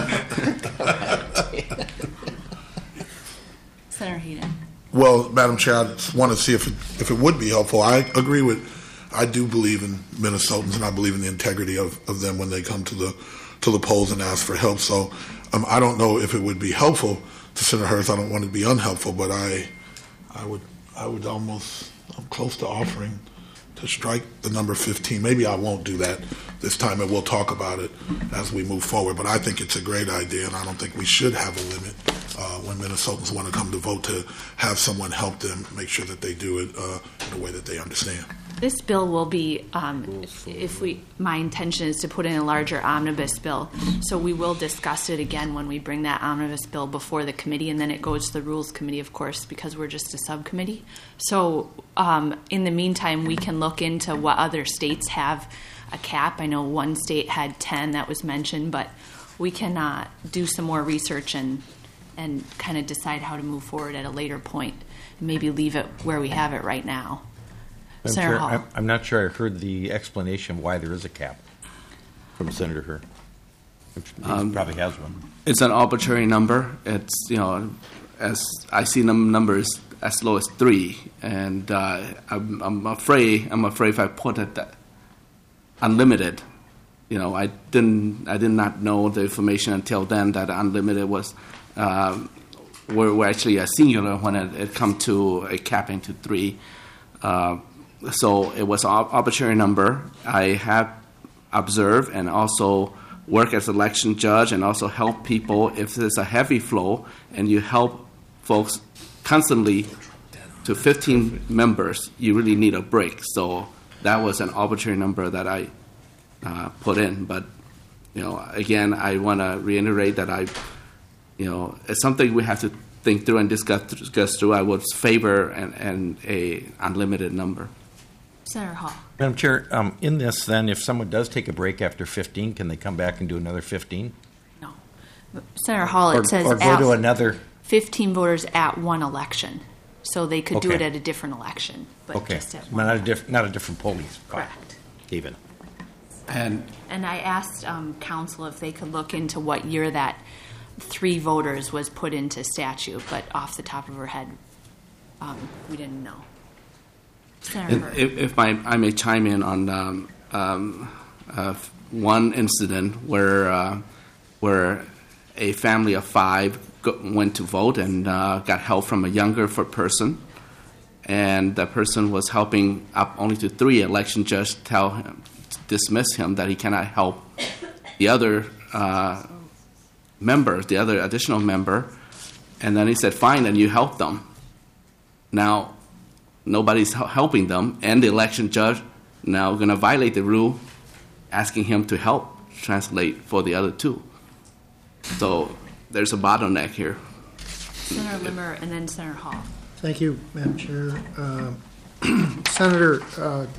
Senator Heaton. Well, Madam Chair, I just want to see if it would be helpful. I do believe in Minnesotans, and I believe in the integrity of them when they come to the polls and ask for help. So I don't know if it would be helpful to Senator Hurst. I don't want to be unhelpful, but I would almost, I'm close to offering to strike the number 15. Maybe I won't do that this time, and we'll talk about it as we move forward. But I think it's a great idea, and I don't think we should have a limit when Minnesotans want to come to vote, to have someone help them make sure that they do it in a way that they understand. This bill will be, my intention is to put in a larger omnibus bill. So we will discuss it again when we bring that omnibus bill before the committee, and then it goes to the Rules Committee, of course, because we're just a subcommittee. So in the meantime, we can look into what other states have a cap. I know one state had 10 that was mentioned, but we can do some more research and kind of decide how to move forward at a later point, and maybe leave it where we have it right now. Senator Hall. I'm not sure I heard the explanation why there is a cap from Senator Herr. He probably has one. It's an arbitrary number. It's, as I see numbers as low as 3, and I'm afraid if I put it unlimited, I did not know the information until then that unlimited was were actually a singular when it come to a capping to 3. So it was an arbitrary number. I have observed and also work as election judge and also help people if there's a heavy flow and you help folks constantly to 15 members, you really need a break. So that was an arbitrary number that I put in. But, again, I want to reiterate that it's something we have to think through and discuss through. I would favor an unlimited number. Senator Hall. Madam Chair, in this, then, if someone does take a break after 15, can they come back and do another 15? No. Senator Hall, it says or go to another 15 voters at one election. So they could do it at a different election. But just at one. Not a different polling spot. Correct. Even. And I asked council if they could look into what year that 3 voters was put into statute, but off the top of her head, we didn't know. Senator if I may chime in on one incident where a family of 5 went to vote and got help from a younger person, and that person was helping up only to 3. Election judge dismiss him that he cannot help the other member, the other additional member, and then he said, "Fine, then you help them." Now, nobody's helping them, and the election judge now going to violate the rule, asking him to help translate for the other two. So there's a bottleneck here. Senator Limmer and then Senator Hall. Thank you, Madam Chair. Senator,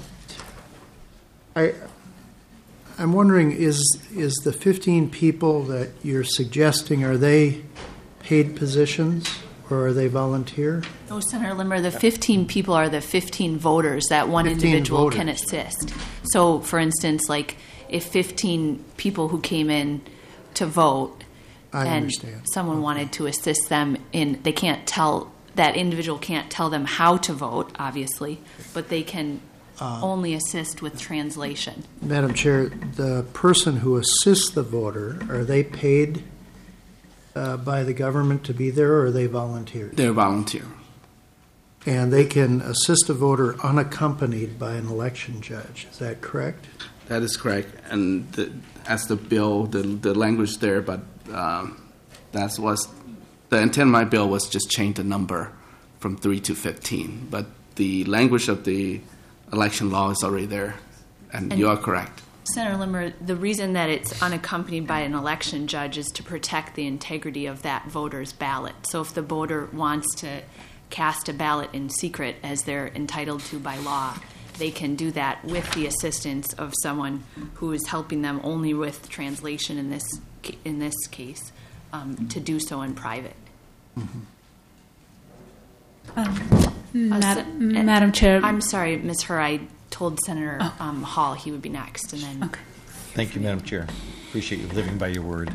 I'm wondering, is the 15 people that you're suggesting, are they paid positions or are they volunteer? No, Senator Limmer, the 15 people are the 15 voters that one 15 individual voters. can assist. So, for instance, like if 15 people who came in to vote I and understand. someone wanted to assist them in, they can't tell, that individual can't tell them how to vote, obviously, but they can only assist with translation. Madam Chair, the person who assists the voter, are they paid by the government to be there, or are they volunteers? They're volunteer. And they can assist a voter unaccompanied by an election judge. Is that correct? That is correct. And as the bill, the language there, but that was the intent of my bill was just change the number from 3 to 15. But the language of the election law is already there, and you are correct. Senator Limmer, the reason that it's unaccompanied by an election judge is to protect the integrity of that voter's ballot. So if the voter wants to cast a ballot in secret, as they're entitled to by law, they can do that with the assistance of someone who is helping them only with translation in this case, to do so in private. Madam Chair. I'm sorry, Ms. Herr, I told Senator Hall he would be next, and then. Okay. Thank you, Madam Chair. Appreciate you living by your word.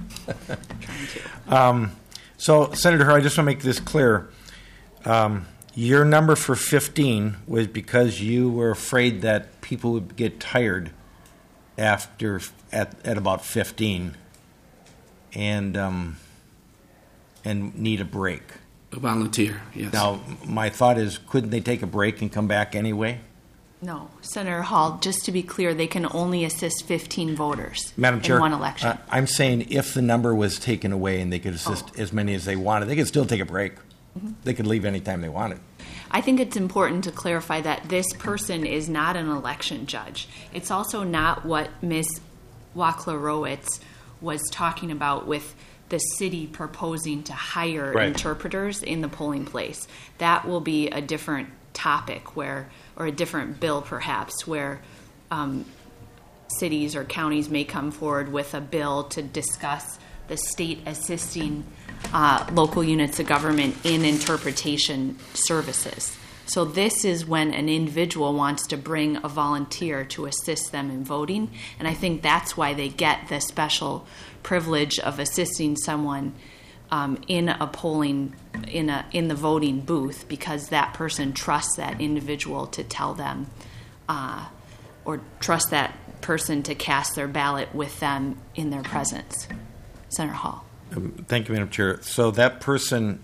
So, Senator Herr, I just want to make this clear. Your number for 15 was because you were afraid that people would get tired at about 15 and need a break. A volunteer, yes. Now, my thought is, couldn't they take a break and come back anyway? No, Senator Hall, just to be clear, they can only assist 15 voters Madam Chair, in one election. I'm saying if the number was taken away and they could assist as many as they wanted, they could still take a break. Mm-hmm. They could leave anytime they wanted. I think it's important to clarify that this person is not an election judge. It's also not what Ms. Wackler-Rowitz was talking about with the city proposing to hire interpreters in the polling place. That will be a different topic or a different bill perhaps, where cities or counties may come forward with a bill to discuss the state assisting local units of government in interpretation services. So this is when an individual wants to bring a volunteer to assist them in voting, and I think that's why they get the special privilege of assisting someone in a polling in the voting booth, because that person trusts that individual to tell them or trust that person to cast their ballot with them in their presence. Senator Hall. Thank you, Madam Chair. So that person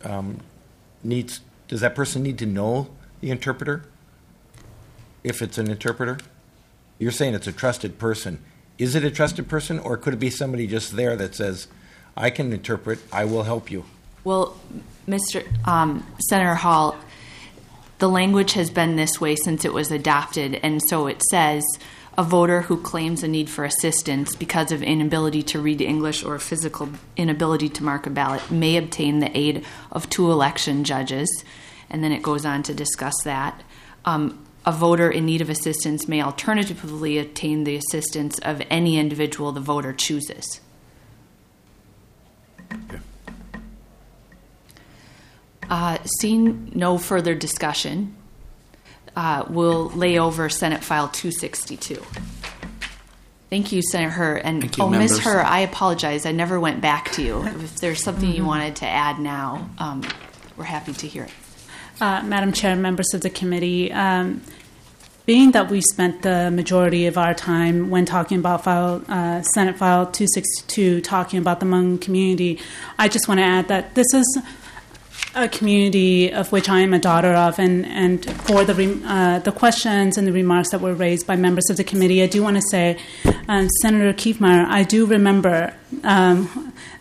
does that person need to know the interpreter? If it's an interpreter? You're saying it's a trusted person. Is it a trusted person, or could it be somebody just there that says, I can interpret, I will help you? Well, Senator Hall, the language has been this way since it was adopted, and so it says, a voter who claims a need for assistance because of inability to read English or physical inability to mark a ballot may obtain the aid of 2 election judges, and then it goes on to discuss that. A voter in need of assistance may alternatively obtain the assistance of any individual the voter chooses. Okay. Seeing no further discussion, we'll lay over Senate File 262. Thank you, Senator Herr. And Thank you, Ms. members. Herr, I apologize. I never went back to you. If there's something you wanted to add now, we're happy to hear it. Madam Chair, members of the committee, being that we spent the majority of our time when talking about Senate File 262, talking about the Hmong community, I just want to add that this is a community of which I am a daughter of, and for the questions and the remarks that were raised by members of the committee, I do want to say, Senator Kiefmeyer, I do remember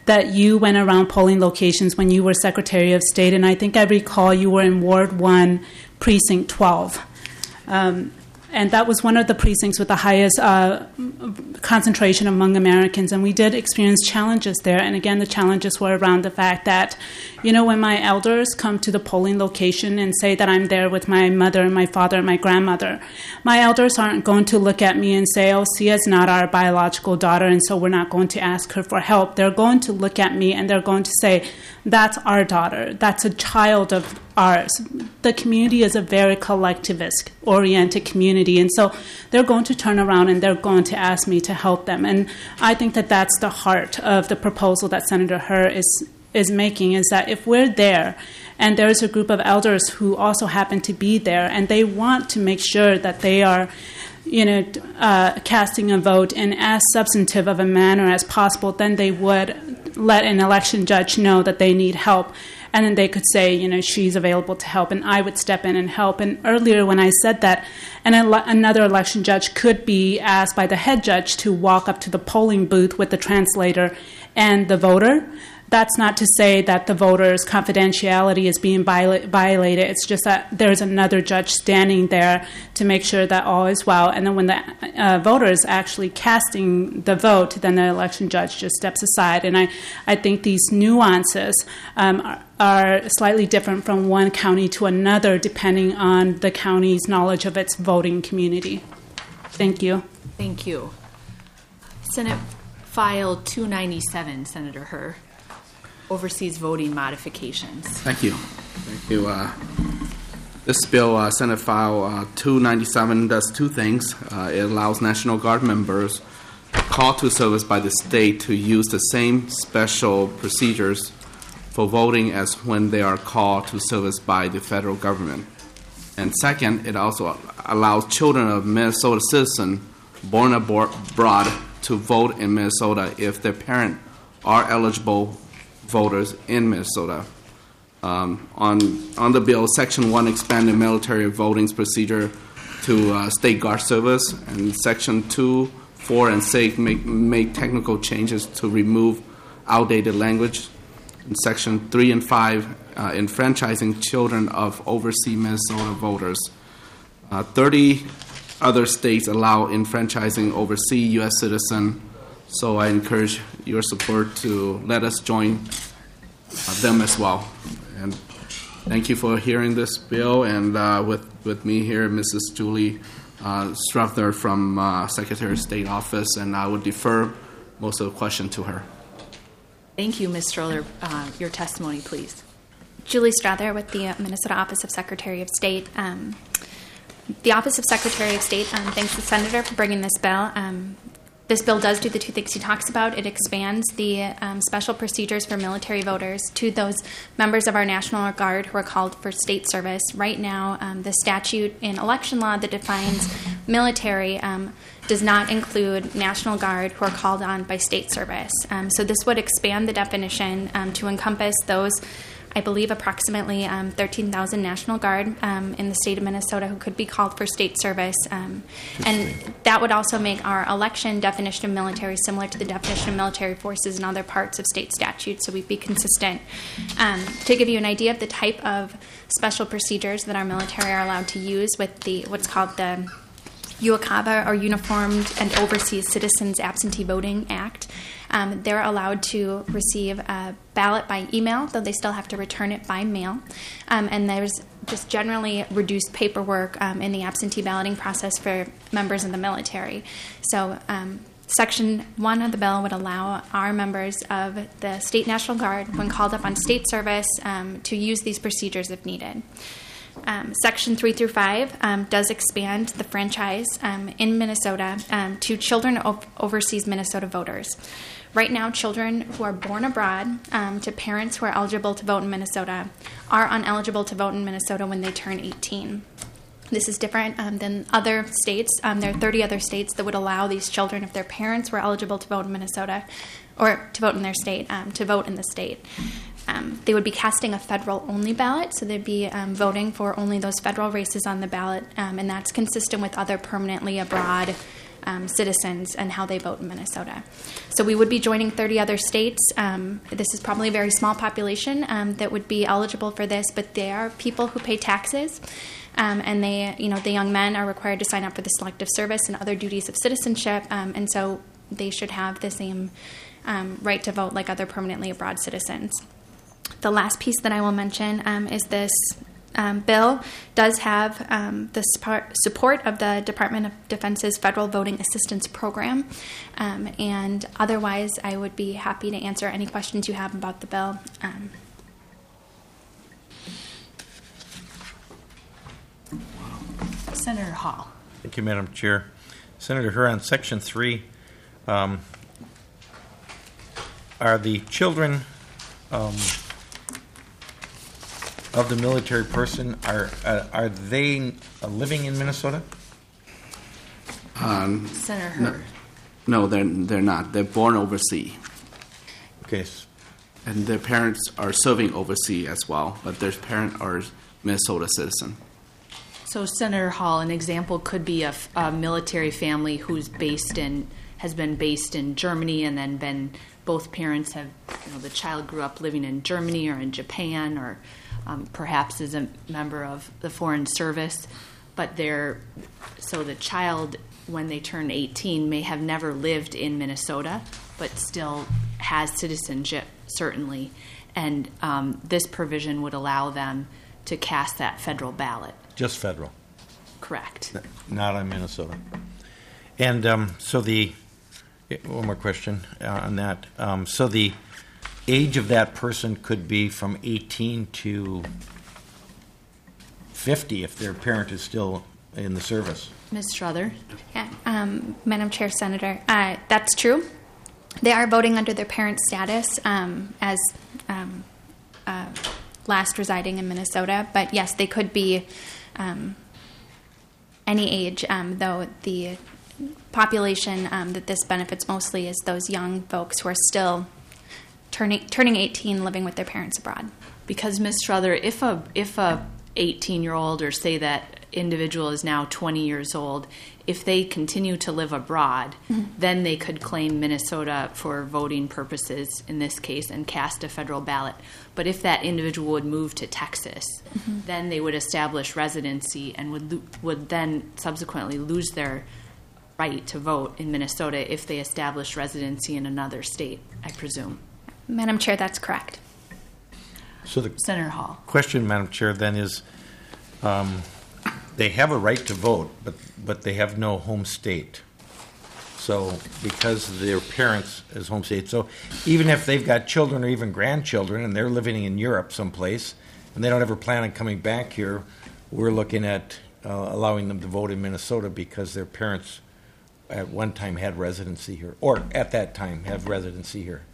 that you went around polling locations when you were Secretary of State, and I think I recall you were in Ward 1, Precinct 12. And that was one of the precincts with the highest concentration among Americans. And we did experience challenges there. And again, the challenges were around the fact that, when my elders come to the polling location and say that I'm there with my mother and my father and my grandmother, my elders aren't going to look at me and say, oh, Sia's not our biological daughter, and so we're not going to ask her for help. They're going to look at me and they're going to say, that's our daughter. That's a child of ours. The community is a very collectivist-oriented community, and so they're going to turn around and they're going to ask me to help them. And I think that that's the heart of the proposal that Senator Hur is making, is that if we're there and there's a group of elders who also happen to be there and they want to make sure that they are casting a vote in as substantive of a manner as possible, then they would let an election judge know that they need help. And then they could say, she's available to help, and I would step in and help. And earlier when I said that, another election judge could be asked by the head judge to walk up to the polling booth with the translator and the voter. That's not to say that the voter's confidentiality is being violated. It's just that there's another judge standing there to make sure that all is well. And then when the voter is actually casting the vote, then the election judge just steps aside. And I think these nuances are slightly different from one county to another, depending on the county's knowledge of its voting community. Thank you. Thank you. Senate File 297, Senator Hur. Oversees voting modifications. Thank you. This bill, Senate File 297, does two things. It allows National Guard members called to service by the state to use the same special procedures for voting as when they are called to service by the federal government. And second, it also allows children of Minnesota citizens born abroad to vote in Minnesota if their parents are eligible voters in Minnesota. On the bill, Section 1 expanded military voting procedure to state guard service, and Section 2, 4, and 6 make technical changes to remove outdated language. And Section 3 and 5, enfranchising children of overseas Minnesota voters. 30 other states allow enfranchising overseas U.S. citizens, so I encourage your support to let us join them as well. And thank you for hearing this bill. And with me here, Mrs. Julie Struther from Secretary of State Office, and I would defer most of the question to her. Thank you, Ms. Stroller. Your testimony, please. Julie Struther with the Minnesota Office of Secretary of State. The Office of Secretary of State thanks the Senator for bringing this bill. This bill does do the two things he talks about. It expands the special procedures for military voters to those members of our National Guard who are called for state service. Right now, the statute in election law that defines military does not include National Guard who are called on by state service. So this would expand the definition to encompass those, I believe, approximately 13,000 National Guard in the state of Minnesota who could be called for state service. And that would also make our election definition of military similar to the definition of military forces in other parts of state statutes, so we'd be consistent. To give you an idea of the type of special procedures that our military are allowed to use with the what's called the UOCAVA, or Uniformed and Overseas Citizens Absentee Voting Act, they're allowed to receive a ballot by email, though they still have to return it by mail. And there's just generally reduced paperwork in the absentee balloting process for members of the military. So Section 1 of the bill would allow our members of the State National Guard, when called up on state service, to use these procedures if needed. Section 3 through 5 does expand the franchise in Minnesota to children of overseas Minnesota voters. Right now, children who are born abroad to parents who are eligible to vote in Minnesota are ineligible to vote in Minnesota when they turn 18. This is different than other states. There are 30 other states that would allow these children, if their parents were eligible to vote in Minnesota or to vote in their state, to vote in the state. They would be casting a federal-only ballot, so they'd be voting for only those federal races on the ballot, and that's consistent with other permanently abroad citizens and how they vote in Minnesota. So we would be joining 30 other states. This is probably a very small population that would be eligible for this, but they are people who pay taxes. And they, the young men are required to sign up for the Selective Service and other duties of citizenship, and so they should have the same right to vote like other permanently abroad citizens. The last piece that I will mention is this bill does have the support of the Department of Defense's Federal Voting Assistance Program, and otherwise I would be happy to answer any questions you have about the bill. Senator Hall. Thank you, Madam Chair. Senator Huron, Section 3, are the children of the military person, are they living in Minnesota? Senator Hurd. No, they're not. They're born overseas. Okay. And their parents are serving overseas as well, but their parents are Minnesota citizen. So, Senator Hall, an example could be a military family who's has been based in Germany, and then both parents have, the child grew up living in Germany or in Japan, or perhaps is a member of the Foreign Service, but so the child, when they turn 18, may have never lived in Minnesota, but still has citizenship, certainly, and this provision would allow them to cast that federal ballot. Just federal? Correct. Not on Minnesota. And one more question on that. So the age of that person could be from 18 to 50 if their parent is still in the service. Ms. Strother? Yeah, Madam Chair, Senator, that's true. They are voting under their parent's status as last residing in Minnesota, but yes, they could be any age, though the population that this benefits mostly is those young folks who are still turning 18, living with their parents abroad. Because, Ms. Strother, if a 18-year-old, or say that individual is now 20 years old, if they continue to live abroad, then they could claim Minnesota for voting purposes in this case and cast a federal ballot. But if that individual would move to Texas, then they would establish residency and would then subsequently lose their right to vote in Minnesota if they established residency in another state, I presume. Madam Chair, that's correct. So the Senator Hall. Question, Madam Chair, then is they have a right to vote, but they have no home state. So because of their parents as home state, so even if they've got children or even grandchildren and they're living in Europe someplace and they don't ever plan on coming back here, we're looking at allowing them to vote in Minnesota because their parents at one time had residency here, or at that time have residency here.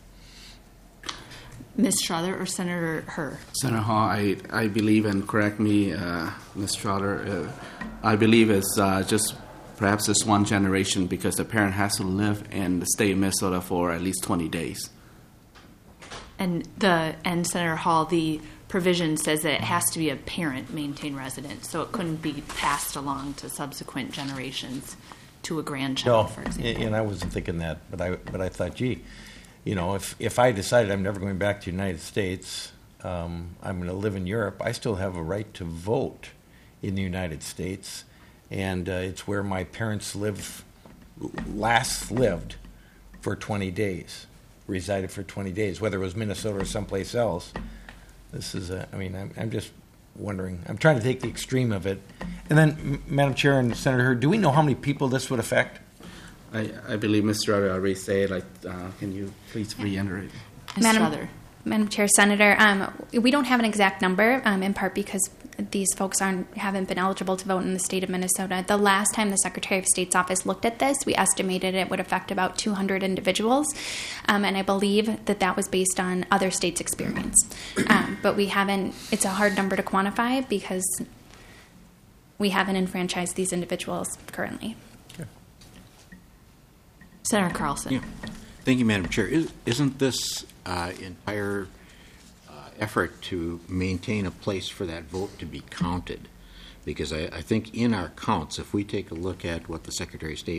Ms. Strother or Senator Herr? Senator Hall, I believe, and correct me, Ms. Strother, I believe it's just perhaps it's one generation because the parent has to live in the state of Minnesota for at least 20 days. And Senator Hall, the provision says that it has to be a parent-maintained residence, so it couldn't be passed along to subsequent generations to a grandchild, for example. And I wasn't thinking that, but I thought, gee, if I decided I'm never going back to the United States, I'm going to live in Europe, I still have a right to vote in the United States, and it's where my parents last lived for 20 days, resided for 20 days, whether it was Minnesota or someplace else. This is, I'm just wondering. I'm trying to take the extreme of it. And then, Madam Chair and Senator Hurd, do we know how many people this would affect? I believe Ms. Strother already said, can you please reiterate? Ms. Strother. Madam Chair, Senator, we don't have an exact number, in part because these folks haven't been eligible to vote in the state of Minnesota. The last time the Secretary of State's office looked at this, we estimated it would affect about 200 individuals, and I believe that was based on other states' experience. But we haven't, it's a hard number to quantify because we haven't enfranchised these individuals currently. Okay. Senator Carlson. Yeah. Thank you, Madam Chair. Isn't this entire effort to maintain a place for that vote to be counted? Because I think in our counts, if we take a look at what the Secretary of State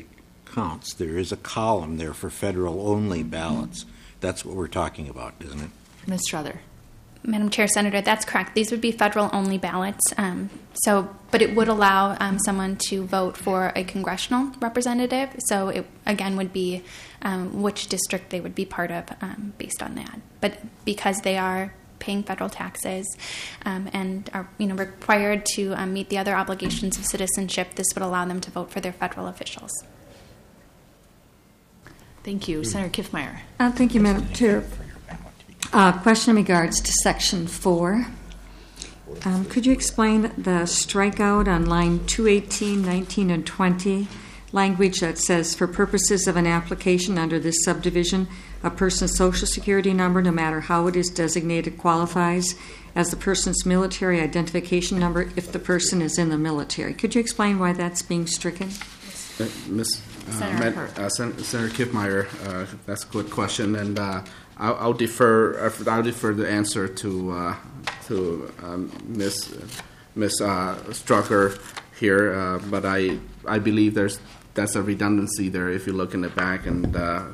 counts, there is a column there for federal-only ballots. That's what we're talking about, isn't it? Ms. Struther. Madam Chair, Senator, that's correct. These would be federal-only ballots. But it would allow someone to vote for a congressional representative. So it, again, would be which district they would be part of based on that. But because they are paying federal taxes and are required to meet the other obligations of citizenship, this would allow them to vote for their federal officials. Thank you. Senator Kiffmeyer. Thank you, Madam Chair. Question in regards to Section 4. Could you explain the strikeout on line 218, 19, and 20, language that says, for purposes of an application under this subdivision, a person's Social Security number, no matter how it is designated, qualifies as the person's military identification number if the person is in the military. Could you explain why that's being stricken? Senator Kiffmeyer, that's a good question, and I'll defer the answer to Ms. Strucker here, but I believe that's a redundancy there. If you look in the back and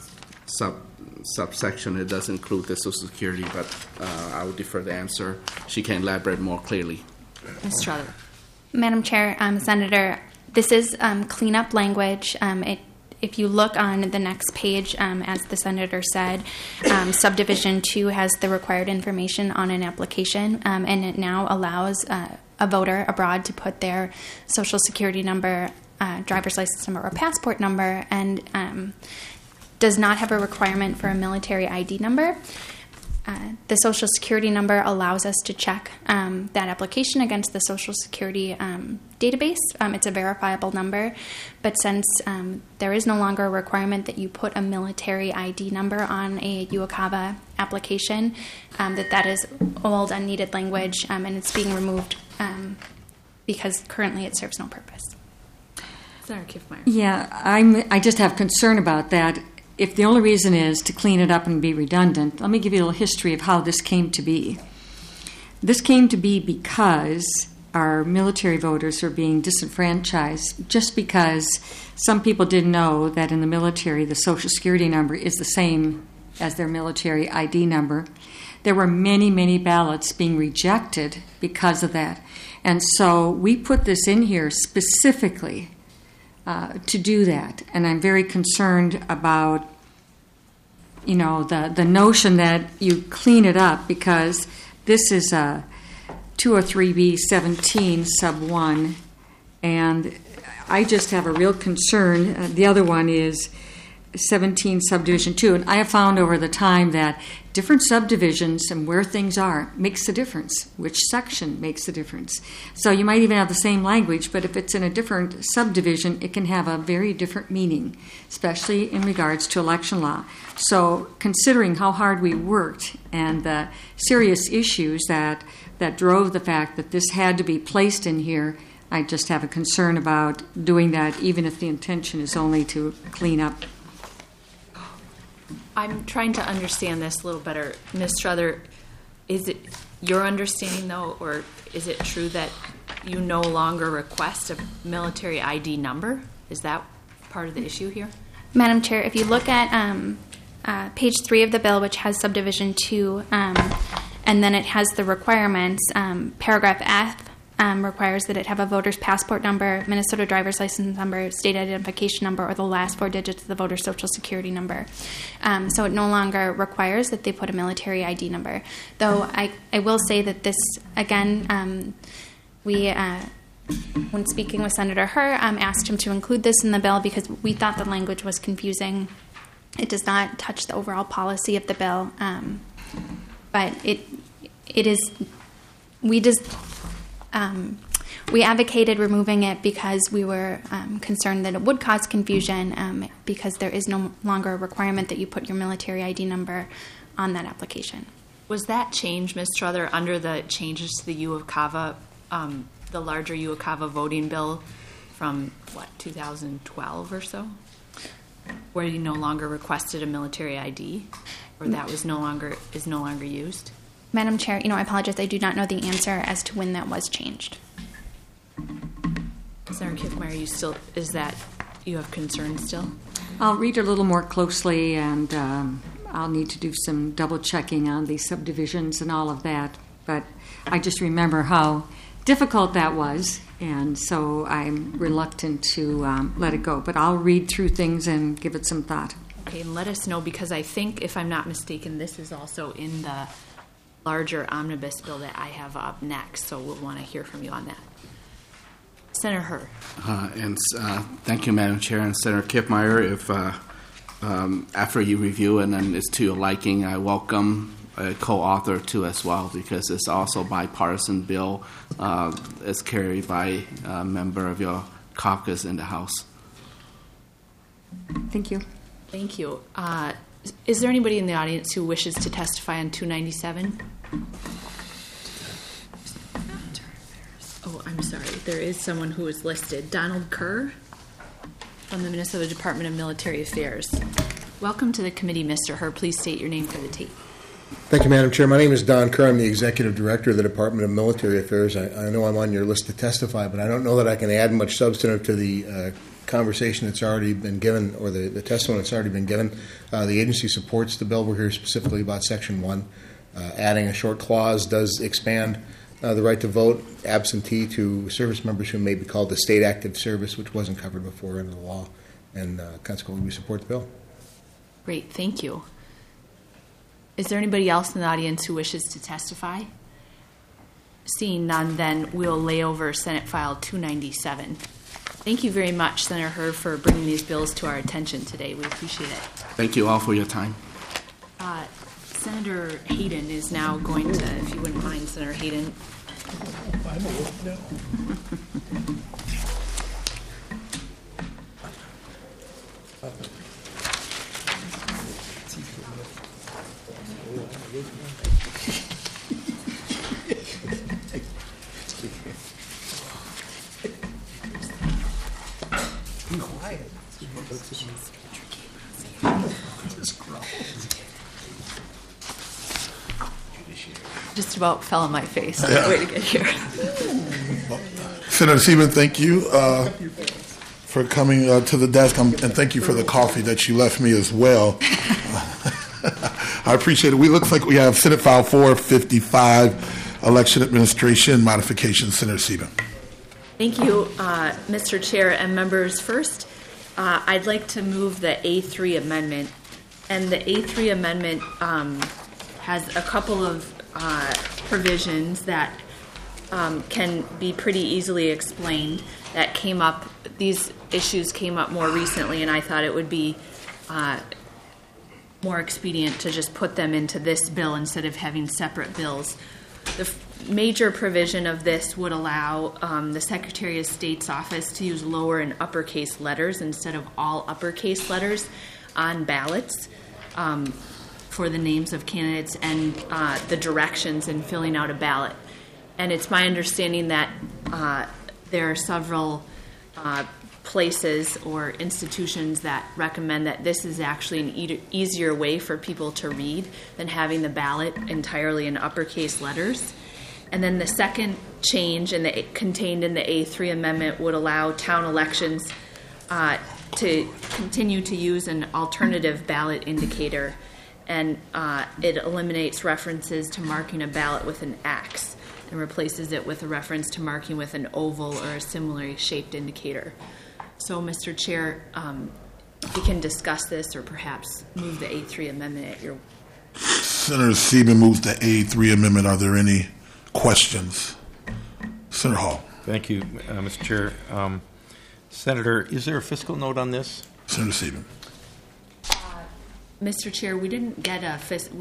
subsection, it does include the Social Security, but I will defer the answer. She can elaborate more clearly. Ms. Struther. Madam Chair, Senator, this is cleanup language. If you look on the next page, as the Senator said, Subdivision 2 has the required information on an application, and it now allows a voter abroad to put their Social Security number, driver's license number, or passport number, and does not have a requirement for a military ID number. The Social Security number allows us to check that application against the Social Security database. It's a verifiable number, but since there is no longer a requirement that you put a military ID number on a UOCAVA application, that is old, unneeded language, and it's being removed because currently it serves no purpose. Senator Kiffmeyer. Yeah, I just have concern about that. If the only reason is to clean it up and be redundant, let me give you a little history of how this came to be. This came to be because our military voters are being disenfranchised just because some people didn't know that in the military the Social Security number is the same as their military ID number. There were many, many ballots being rejected because of that. And so we put this in here specifically to do that, and I'm very concerned about, the notion that you clean it up, because this is a 203B17 sub 1, and I just have a real concern. The other one is 17 subdivision 2, and I have found over the time that different subdivisions and where things are makes a difference. Which section makes a difference. So you might even have the same language, but if it's in a different subdivision, it can have a very different meaning, especially in regards to election law. So considering how hard we worked and the serious issues that drove the fact that this had to be placed in here, I just have a concern about doing that, even if the intention is only to clean up. I'm trying to understand this a little better. Ms. Struther, is it your understanding, though, or is it true that you no longer request a military ID number? Is that part of the issue here? Madam Chair, if you look at page 3 of the bill, which has subdivision 2, and then it has the requirements, paragraph F requires that it have a voter's passport number, Minnesota driver's license number, state identification number, or the last 4 digits of the voter's Social Security number. So it no longer requires that they put a military ID number. Though I will say that this, again, we, when speaking with Senator Herr, asked him to include this in the bill because we thought the language was confusing. It does not touch the overall policy of the bill, but it is, we advocated removing it because we were concerned that it would cause confusion because there is no longer a requirement that you put your military ID number on that application. Was that change, Ms. Struther, under the changes to the UOCAVA, the larger UOCAVA voting bill from, 2012 or so? Where you no longer requested a military ID, or that was no longer used? Madam Chair, I apologize. I do not know the answer as to when that was changed. Senator Kiffmeyer, is that you have concerns still? I'll read a little more closely, and I'll need to do some double checking on the subdivisions and all of that. But I just remember how difficult that was, and so I'm reluctant to let it go. But I'll read through things and give it some thought. Okay, and let us know, because I think, if I'm not mistaken, this is also in the larger omnibus bill that I have up next, so we'll want to hear from you on that. Senator Hur. Thank you, Madam Chair, and Senator Kiffmeyer. If after you review and then it's to your liking, I welcome a co-author too as well, because it's also bipartisan bill. It's carried by a member of your caucus in the House. Thank you. Thank you. Is there anybody in the audience who wishes to testify on 297? Oh, I'm sorry. There is someone who is listed. Donald Kerr from the Minnesota Department of Military Affairs. Welcome to the committee, Mr. Kerr. Please state your name for the tape. Thank you, Madam Chair. My name is Don Kerr. I'm the Executive Director of the Department of Military Affairs. I know I'm on your list to testify, but I don't know that I can add much substantive to the conversation that's already been given, or the testimony that's already been given. The agency supports the bill. We're here specifically about Section 1. Adding a short clause does expand the right to vote absentee to service members who may be called the state active service, which wasn't covered before under the law, and consequently we support the bill. Great, thank you. Is there anybody else in the audience who wishes to testify? Seeing none, then we'll lay over Senate File 297. Thank you very much, Senator Hur, for bringing these bills to our attention today. We appreciate it. Thank you all for your time. Senator Hayden is now going to, if you wouldn't mind, Senator Hayden. I'm awake now. Be quiet. Just about fell on my face on the way to get here. Senator Sieben, thank you for coming to the desk, and thank you for the coffee that you left me as well. I appreciate it. Looks like we have Senate File 455, Election Administration Modification. Senator Sieben. Thank you, Mr. Chair and members. First, I'd like to move the A3 amendment. And the A3 amendment has a couple of provisions that can be pretty easily explained that came up. These issues came up more recently, and I thought it would be more expedient to just put them into this bill instead of having separate bills. The major provision of this would allow the Secretary of State's office to use lower and uppercase letters instead of all uppercase letters on ballots for the names of candidates and the directions in filling out a ballot. And it's my understanding that there are several places or institutions that recommend that this is actually an easier way for people to read than having the ballot entirely in uppercase letters. And then the second change contained in the A3 amendment would allow town elections to continue to use an alternative ballot indicator, and it eliminates references to marking a ballot with an X and replaces it with a reference to marking with an oval or a similarly shaped indicator. So, Mr. Chair, we can discuss this or perhaps move the A3 amendment at your... Senator Sieben moves the A3 amendment. Are there any questions? Senator Hall. Thank you, Mr. Chair. Senator, is there a fiscal note on this? Senator Sieben. Mr. Chair, we didn't get a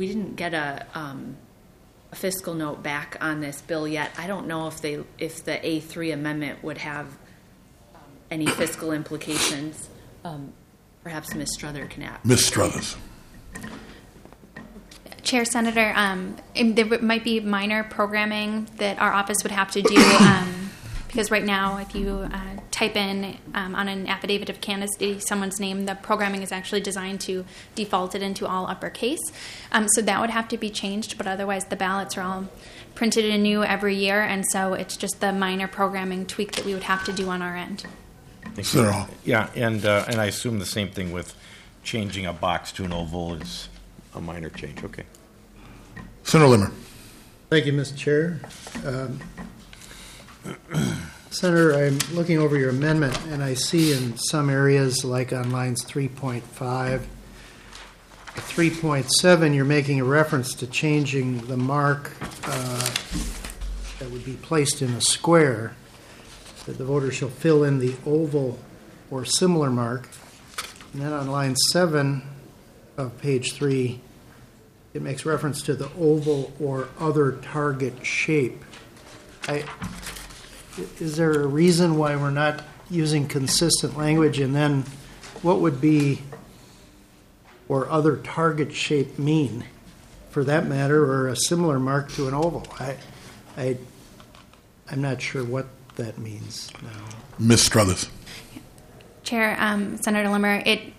fiscal note back on this bill yet. I don't know if the A3 amendment would have any fiscal implications. Perhaps Ms. Struther can add. Ms. Struthers. Chair, Senator, there might be minor programming that our office would have to do because right now if you type in on an affidavit of candidacy someone's name, the programming is actually designed to default it into all uppercase. So that would have to be changed, but otherwise the ballots are all printed anew every year, and so it's just the minor programming tweak that we would have to do on our end. Senator Hall. Yeah, and I assume the same thing with changing a box to an oval is a minor change. Okay. Senator Limmer. Thank you, Mr. Chair. Senator, I'm looking over your amendment, and I see in some areas, like on lines 3.5, 3.7, you're making a reference to changing the mark that would be placed in a square, that the voter shall fill in the oval or similar mark. And then on line 7 of page 3, it makes reference to the oval or other target shape. Is there a reason why we're not using consistent language? And then what would be or other target shape mean, for that matter, or a similar mark to an oval? I'm not sure what that means now. Ms. Struthers. Chair, Senator Limmer,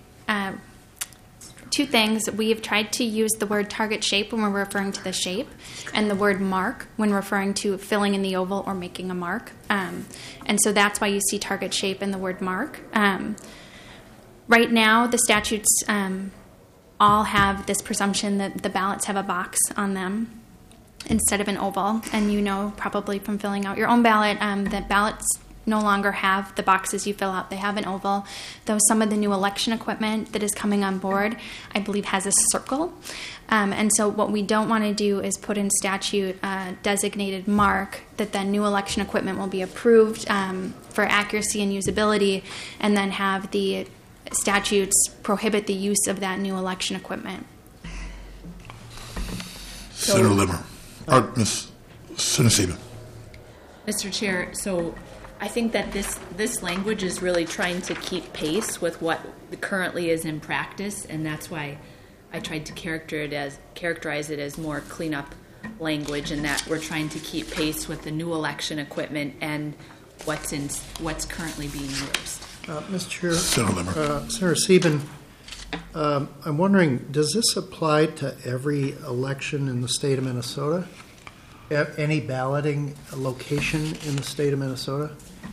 two things. We've tried to use the word target shape when we're referring to the shape, and the word mark when referring to filling in the oval or making a mark. And so that's why you see target shape in the word mark. Right now, the statutes all have this presumption that the ballots have a box on them instead of an oval. And you know probably from filling out your own ballot that ballots no longer have the boxes you fill out. They have an oval, though some of the new election equipment that is coming on board, I believe, has a circle. And so what we don't want to do is put in statute a designated mark that then new election equipment will be approved for accuracy and usability, and then have the statutes prohibit the use of that new election equipment. Senator Limmer. Ms. Senator Sieben. Mr. Chair, so I think that this language is really trying to keep pace with what currently is in practice, and that's why I tried to characterize it as more cleanup language, and that we're trying to keep pace with the new election equipment and what's currently being used. Mr. Chair, Senator Limmer. Senator Sieben, I'm wondering, does this apply to every election in the state of Minnesota? Any balloting location in the state of Minnesota?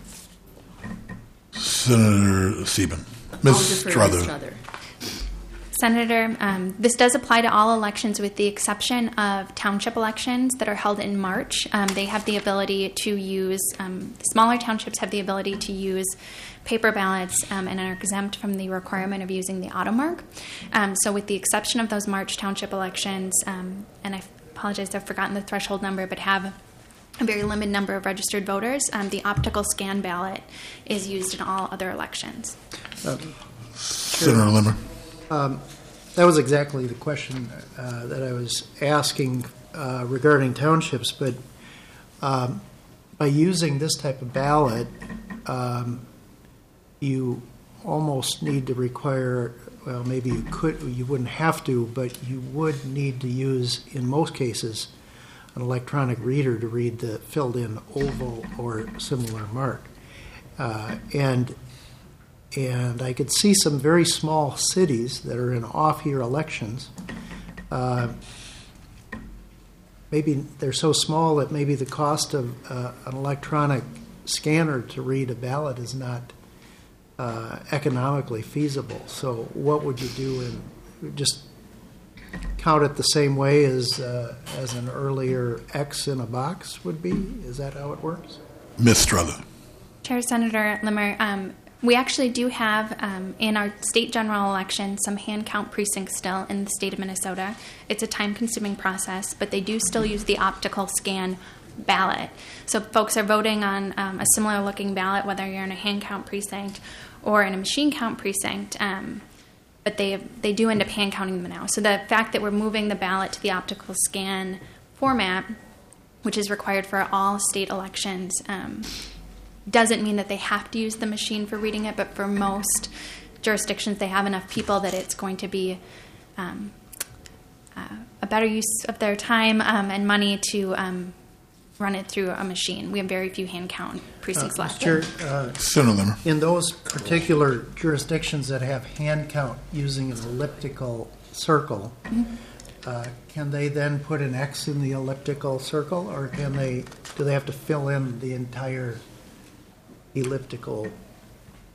Senator Sieben. Ms. Struther. Senator, this does apply to all elections with the exception of township elections that are held in March. They have the ability to use, smaller townships have the ability to use paper ballots and are exempt from the requirement of using the automark. So with the exception of those March township elections, and I apologize, I've forgotten the threshold number, but have a very limited number of registered voters, the optical scan ballot is used in all other elections. Senator Limmer. That was exactly the question that I was asking regarding townships, but by using this type of ballot, you almost need to require, well, maybe you wouldn't have to, but you would need to use, in most cases, an electronic reader to read the filled-in oval or similar mark. And I could see some very small cities that are in off-year elections. Maybe they're so small that maybe the cost of an electronic scanner to read a ballot is not economically feasible. So what would you do? And just count it the same way as an earlier X in a box would be? Is that how it works? Ms. Struther. Chair, Senator Limmer, we actually do have in our state general election some hand count precincts still in the state of Minnesota. It's a time-consuming process, but they do still use the optical scan ballot. So folks are voting on a similar-looking ballot, whether you're in a hand count precinct or in a machine count precinct, but they do end up hand counting them now. So the fact that we're moving the ballot to the optical scan format, which is required for all state elections, doesn't mean that they have to use the machine for reading it, but for most jurisdictions, they have enough people that it's going to be a better use of their time and money to run it through a machine. We have very few hand count precincts left. Senator Limmer. In those particular jurisdictions that have hand count using an elliptical circle, can they then put an X in the elliptical circle, or do they have to fill in the entire elliptical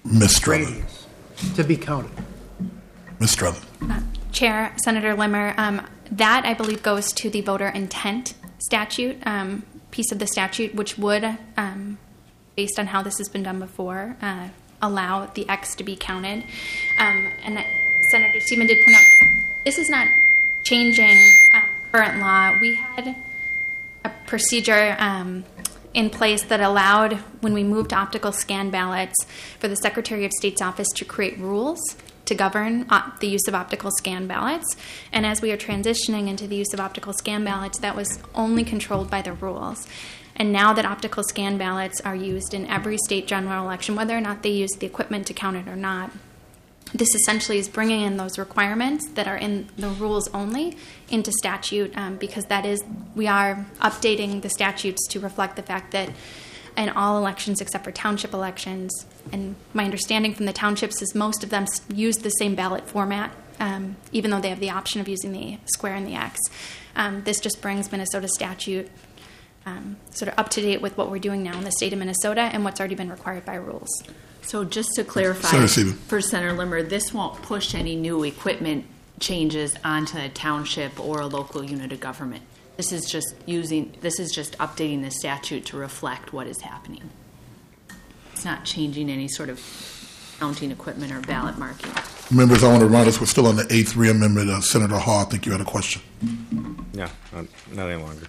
Ms. Struther. radius to be counted. Ms. Struther. Chair, Senator Limmer, that I believe goes to the voter intent statute, piece of the statute, which would, based on how this has been done before, allow the X to be counted. And Senator Steven did point out, this is not changing current law. We had a procedure in place that allowed, when we moved to optical scan ballots, for the Secretary of State's office to create rules to govern the use of optical scan ballots. And as we are transitioning into the use of optical scan ballots, that was only controlled by the rules. And now that optical scan ballots are used in every state general election, whether or not they use the equipment to count it or not, this essentially is bringing in those requirements that are in the rules only into statute, because that is, we are updating the statutes to reflect the fact that in all elections except for township elections, and my understanding from the townships is most of them use the same ballot format, even though they have the option of using the square and the X. This just brings Minnesota statute sort of up to date with what we're doing now in the state of Minnesota and what's already been required by rules. So just to clarify, for Senator Limmer, this won't push any new equipment changes onto a township or a local unit of government. This is just updating the statute to reflect what is happening. It's not changing any sort of counting equipment or ballot marking. Members, I want to remind us we're still on the A3 amendment. Senator Hall, I think you had a question. No, not any longer.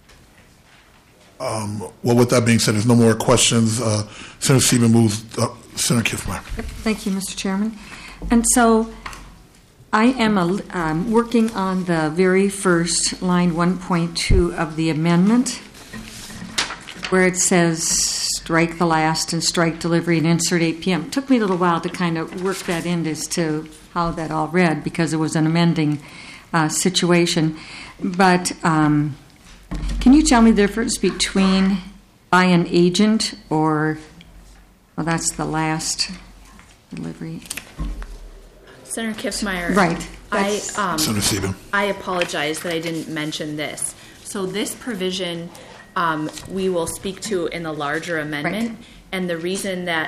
Well, with that being said, there's no more questions. Senator Steven moves. Senator Kiffmeyer. Thank you, Mr. Chairman. And so I am working on the very first line 1.2 of the amendment, where it says strike the last and strike delivery and insert 8 p.m. It took me a little while to kind of work that in as to how that all read, because it was an amending situation. But can you tell me the difference between by an agent or, well, that's the last delivery. Senator Kiffmeyer. Right. Senator Steven. I apologize that I didn't mention this. So this provision we will speak to in the larger amendment. Right. And the reason that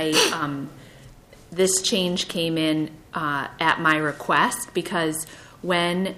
this change came in at my request, because when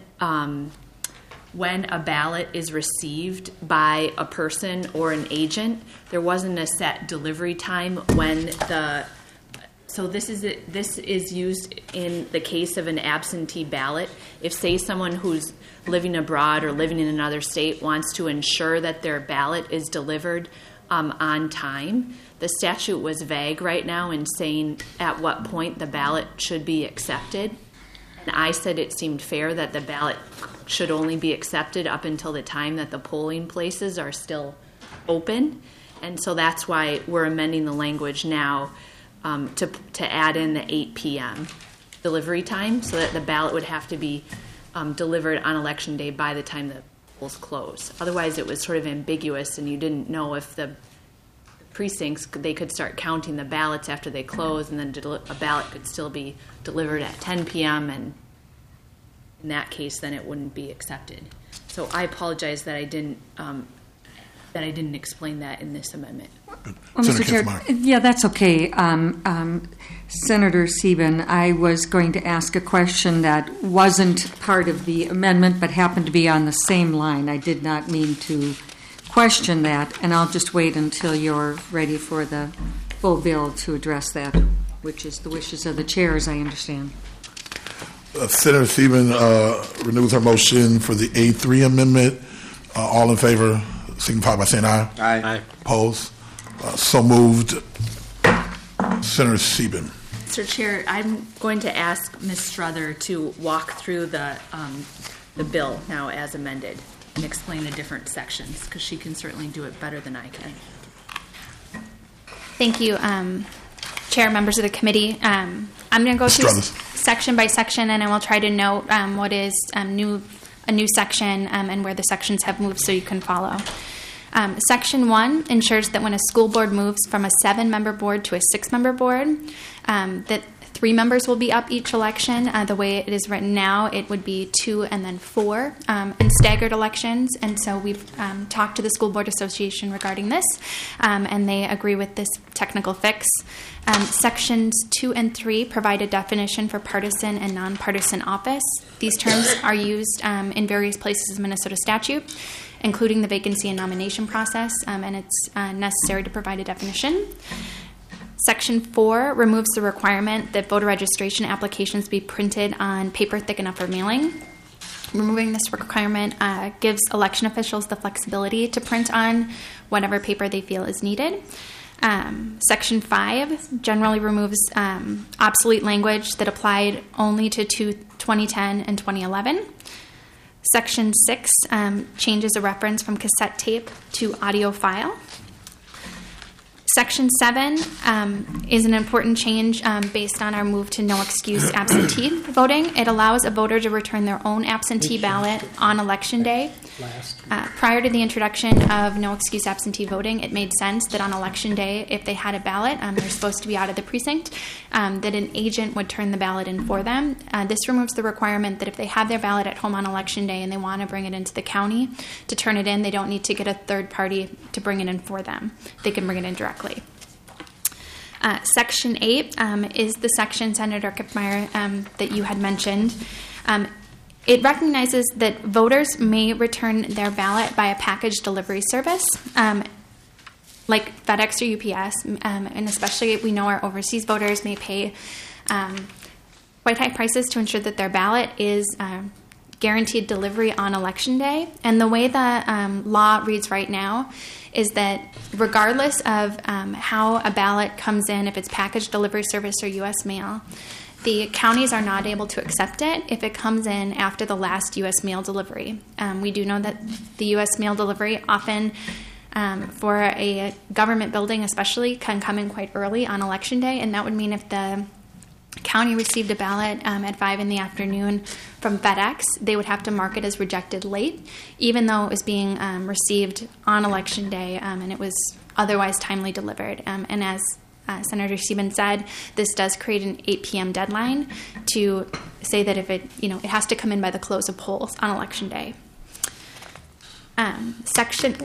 a ballot is received by a person or an agent, there wasn't a set delivery time when so this is used in the case of an absentee ballot. If, say, someone who's living abroad or living in another state wants to ensure that their ballot is delivered on time, the statute was vague right now in saying at what point the ballot should be accepted. And I said it seemed fair that the ballot should only be accepted up until the time that the polling places are still open. And so that's why we're amending the language now to add in the 8 p.m. delivery time, so that the ballot would have to be delivered on Election Day by the time the polls close. Otherwise, it was sort of ambiguous, and you didn't know if the precincts, they could start counting the ballots after they close, and then a ballot could still be delivered at 10 p.m., and in that case, then it wouldn't be accepted. So I apologize that I didn't explain that in this amendment. Well, Mr. Chair, yeah, that's okay. Senator Sieben, I was going to ask a question that wasn't part of the amendment but happened to be on the same line. I did not mean to question that, and I'll just wait until you're ready for the full bill to address that, which is the wishes of the chair, as I understand. Senator Sieben renews her motion for the A3 amendment. All in favor, signify by saying aye. Aye. Opposed? So moved. Senator Sieben. Mr. Chair, I'm going to ask Ms. Struther to walk through the bill now as amended and explain the different sections, because she can certainly do it better than I can. Thank you, Chair, members of the committee. I'm going to go through section by section, and I will try to note what is a new section and where the sections have moved so you can follow. Section 1 ensures that when a school board moves from a 7-member board to a 6-member board, that 3 members will be up each election. The way it is written now, it would be 2 and then 4 in staggered elections. And so we've talked to the School Board Association regarding this, and they agree with this technical fix. Sections 2 and 3 provide a definition for partisan and nonpartisan office. These terms are used in various places in Minnesota statute, including the vacancy and nomination process, and it's necessary to provide a definition. Section 4 removes the requirement that voter registration applications be printed on paper thick enough for mailing. Removing this requirement gives election officials the flexibility to print on whatever paper they feel is needed. Section 5 generally removes obsolete language that applied only to 2010 and 2011. Section 6 changes a reference from cassette tape to audio file. Section 7 is an important change based on our move to no excuse absentee voting. It allows a voter to return their own absentee ballot on Election Day. Prior to the introduction of no excuse absentee voting, it made sense that on Election Day, if they had a ballot, they're supposed to be out of the precinct, that an agent would turn the ballot in for them. This removes the requirement that if they have their ballot at home on Election Day and they want to bring it into the county to turn it in, they don't need to get a third party to bring it in for them. They can bring it in directly. Section 8 is the section, Senator Kiffmeyer, that you had mentioned. It recognizes that voters may return their ballot by a package delivery service, like FedEx or UPS, and especially we know our overseas voters may pay quite high prices to ensure that their ballot is guaranteed delivery on Election Day. And the way the law reads right now is that regardless of how a ballot comes in, if it's package delivery service or U.S. mail, the counties are not able to accept it if it comes in after the last U.S. mail delivery. We do know that the U.S. mail delivery often, for a government building especially, can come in quite early on Election Day, and that would mean if the county received a ballot at 5 in the afternoon from FedEx, they would have to mark it as rejected late, even though it was being received on Election Day and it was otherwise timely delivered. And as Senator Sieben said, this does create an 8 p.m. deadline to say that if it has to come in by the close of polls on Election Day. Section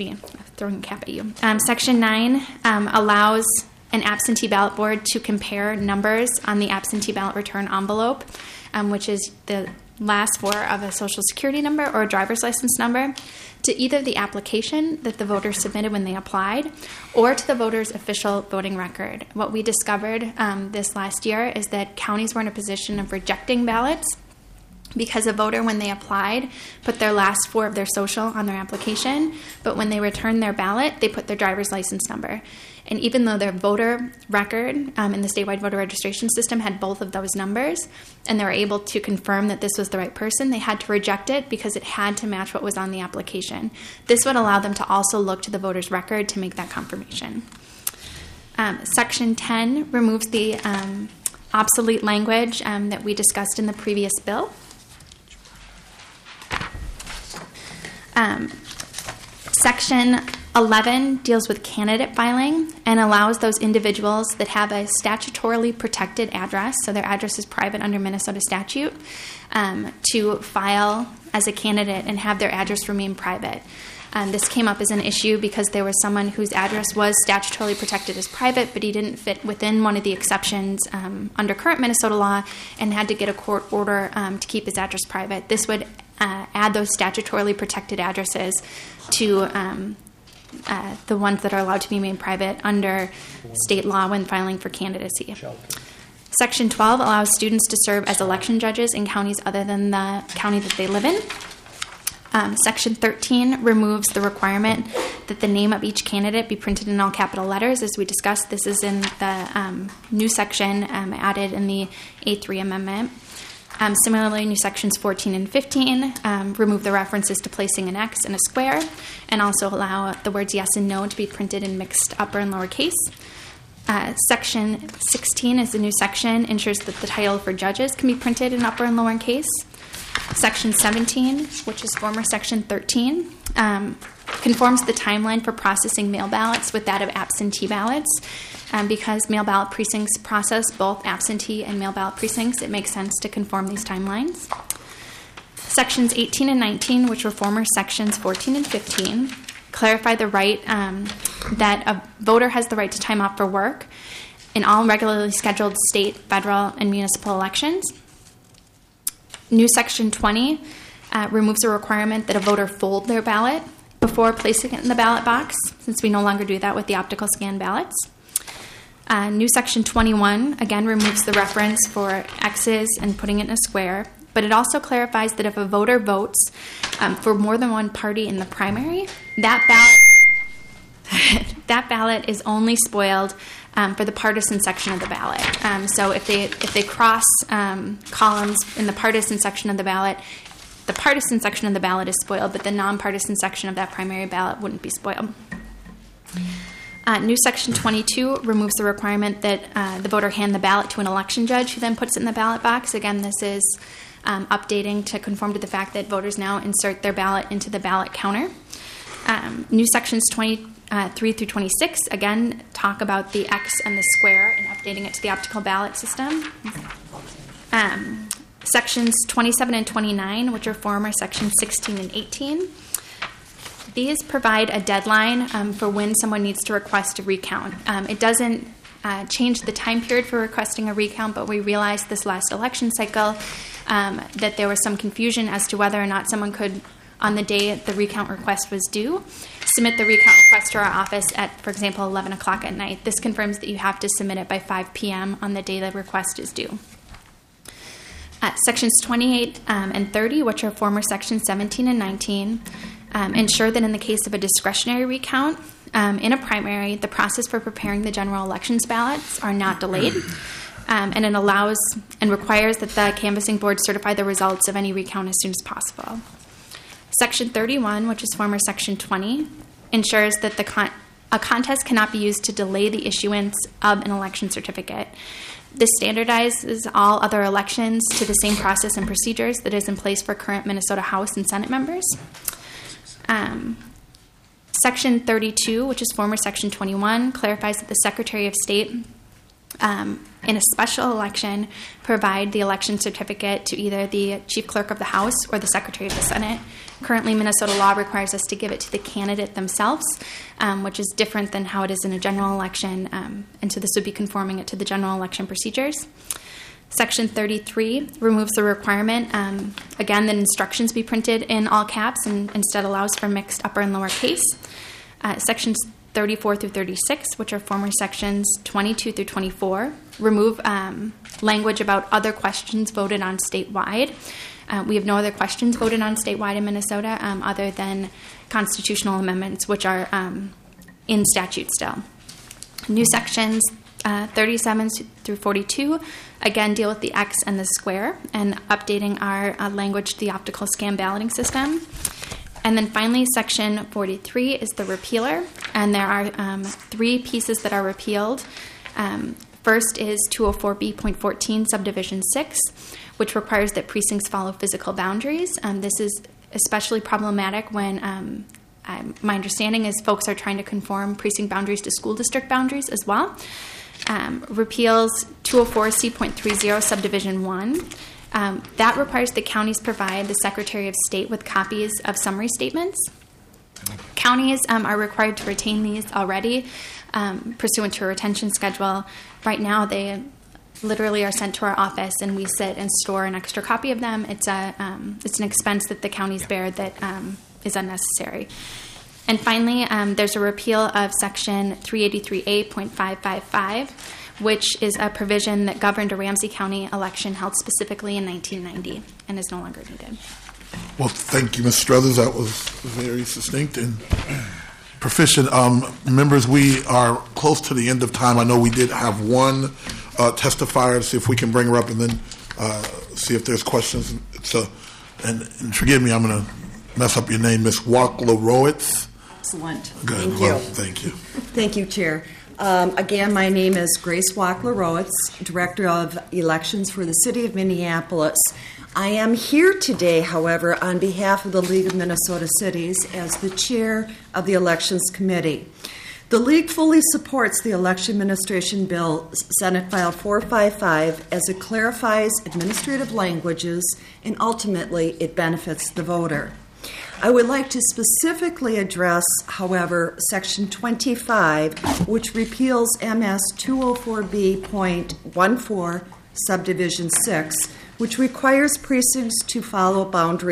9 allows an absentee ballot board to compare numbers on the absentee ballot return envelope, which is the last 4 of a social security number or a driver's license number, to either the application that the voter submitted when they applied or to the voter's official voting record. What we discovered this last year is that counties were in a position of rejecting ballots because a voter, when they applied, put their last 4 of their social on their application, but when they returned their ballot, they put their driver's license number. And even though their voter record in the statewide voter registration system had both of those numbers, and they were able to confirm that this was the right person, they had to reject it because it had to match what was on the application. This would allow them to also look to the voter's record to make that confirmation. Section 10 removes the obsolete language that we discussed in the previous bill. Section 11 deals with candidate filing and allows those individuals that have a statutorily protected address, so their address is private under Minnesota statute, to file as a candidate and have their address remain private. This came up as an issue because there was someone whose address was statutorily protected as private, but he didn't fit within one of the exceptions under current Minnesota law and had to get a court order to keep his address private. This would add those statutorily protected addresses to the ones that are allowed to be made private under state law when filing for candidacy. Section 12 allows students to serve as election judges in counties other than the county that they live in. Section 13 removes the requirement that the name of each candidate be printed in all capital letters. As we discussed, this is in the new section added in the A3 amendment. Similarly, new sections 14 and 15 remove the references to placing an X and a square, and also allow the words yes and no to be printed in mixed upper and lower case. Section 16 is the new section, ensures that the title for judges can be printed in upper and lower case. Section 17, which is former Section 13, conforms the timeline for processing mail ballots with that of absentee ballots. because mail ballot precincts process both absentee and mail ballot precincts, it makes sense to conform these timelines. Sections 18 and 19, which were former sections 14 and 15, clarify the right that a voter has the right to time off for work in all regularly scheduled state, federal, and municipal elections. New Section 20 removes a requirement that a voter fold their ballot before placing it in the ballot box, since we no longer do that with the optical scan ballots. New Section 21, again, removes the reference for X's and putting it in a square, but it also clarifies that if a voter votes for more than one party in the primary, that ballot is only spoiled for the partisan section of the ballot. So if they cross columns in the partisan section of the ballot is spoiled, but the nonpartisan section of that primary ballot wouldn't be spoiled. New Section 22 removes the requirement that the voter hand the ballot to an election judge who then puts it in the ballot box. Again, this is updating to conform to the fact that voters now insert their ballot into the ballot counter. New Sections 23 through 26, again, talk about the X and the square and updating it to the optical ballot system. Sections 27 and 29, which are former Sections 16 and 18, these provide a deadline for when someone needs to request a recount. It doesn't change the time period for requesting a recount, but we realized this last election cycle that there was some confusion as to whether or not someone could, on the day the recount request was due, submit the recount request to our office at, for example, 11 o'clock at night. This confirms that you have to submit it by 5 p.m. on the day the request is due. Sections 28 and 30, which are former Sections 17 and 19, ensure that in the case of a discretionary recount in a primary, the process for preparing the general elections ballots are not delayed. And it allows and requires that the canvassing board certify the results of any recount as soon as possible. Section 31, which is former Section 20, ensures that a contest cannot be used to delay the issuance of an election certificate. This standardizes all other elections to the same process and procedures that is in place for current Minnesota House and Senate members. Section 32, which is former Section 21, clarifies that the Secretary of State in a special election provide the election certificate to either the Chief Clerk of the House or the Secretary of the Senate. Currently, Minnesota law requires us to give it to the candidate themselves, which is different than how it is in a general election, and so this would be conforming it to the general election procedures. Section 33 removes the requirement, again, that instructions be printed in all caps and instead allows for mixed upper and lower case. Sections 34 through 36, which are former Sections 22 through 24, remove language about other questions voted on statewide. We have no other questions voted on statewide in Minnesota other than constitutional amendments, which are in statute still. New Sections 37 through 42, again, deal with the X and the square and updating our language to the optical scan balloting system. And then finally, Section 43 is the repealer, and there are 3 pieces that are repealed. First is 204B.14, Subdivision 6, which requires that precincts follow physical boundaries. This is especially problematic when my understanding is folks are trying to conform precinct boundaries to school district boundaries as well. Repeals 204C.30, Subdivision 1. That requires the counties provide the Secretary of State with copies of summary statements. Counties are required to retain these already pursuant to a retention schedule. Right now, they literally are sent to our office, and we sit and store an extra copy of them. It's an expense that the counties bear that is unnecessary. And finally, there's a repeal of Section 383A.555, which is a provision that governed a Ramsey County election held specifically in 1990 and is no longer needed. Well, thank you, Ms. Struthers. That was very succinct and proficient. Members, we are close to the end of time. I know we did have one testifier. See if we can bring her up and then see if there's questions. And forgive me, I'm going to mess up your name, Ms. Wachlerowitz. Excellent. Good. Thank well, you. Thank you. Thank you, Chair. Again, my name is Grace Wachlerowitz, Director of Elections for the City of Minneapolis. I am here today, however, on behalf of the League of Minnesota Cities as the Chair of the Elections Committee. The League fully supports the Election Administration Bill, Senate File 455, as it clarifies administrative languages and ultimately it benefits the voter. I would like to specifically address, however, Section 25, which repeals MS 204B.14, Subdivision 6, which requires precincts to follow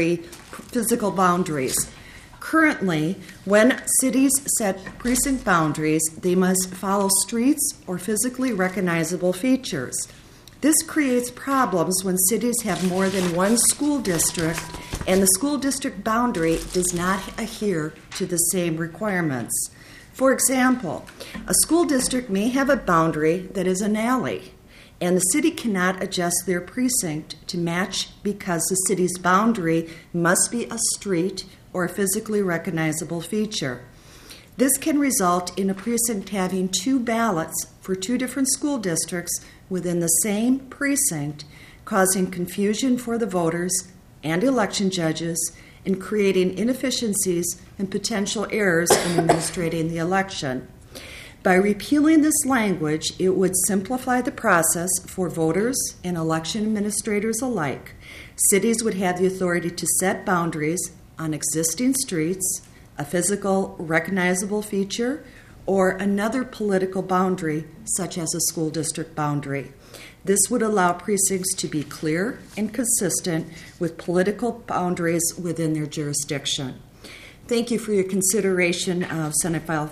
physical boundaries. Currently, when cities set precinct boundaries, they must follow streets or physically recognizable features. This creates problems when cities have more than one school district and the school district boundary does not adhere to the same requirements. For example, a school district may have a boundary that is an alley, and the city cannot adjust their precinct to match because the city's boundary must be a street or a physically recognizable feature. This can result in a precinct having two ballots for two different school districts within the same precinct, causing confusion for the voters and election judges and creating inefficiencies and potential errors in administrating the election. By repealing this language, it would simplify the process for voters and election administrators alike. Cities would have the authority to set boundaries on existing streets, a physical recognizable feature, or another political boundary, such as a school district boundary. This would allow precincts to be clear and consistent with political boundaries within their jurisdiction. Thank you for your consideration of Senate File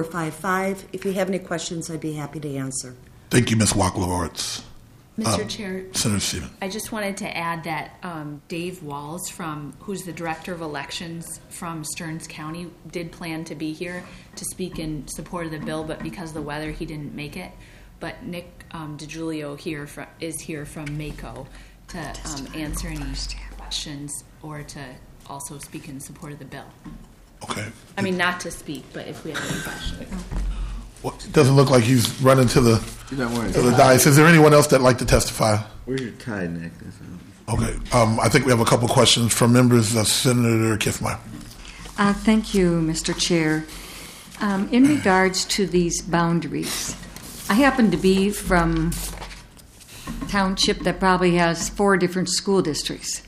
455. If you have any questions, I'd be happy to answer. Thank you, Ms. Wackler-Orts. Mr. Chair, Senator Stephen. I just wanted to add that Dave Walls, who's the Director of Elections from Stearns County, did plan to be here to speak in support of the bill, but because of the weather, he didn't make it. But Nick DiGiulio is here from MACO to answer any questions or to also speak in support of the bill. Okay. I mean, not to speak, but if we have any questions. Well, it doesn't look like he's running to the dais. Is there anyone else that'd like to testify? Where's your tie, Nick? Okay. I think we have a couple questions from members. Senator Kiffmeyer. Thank you, Mr. Chair. In regards to these boundaries, I happen to be from a township that probably has 4 different school districts.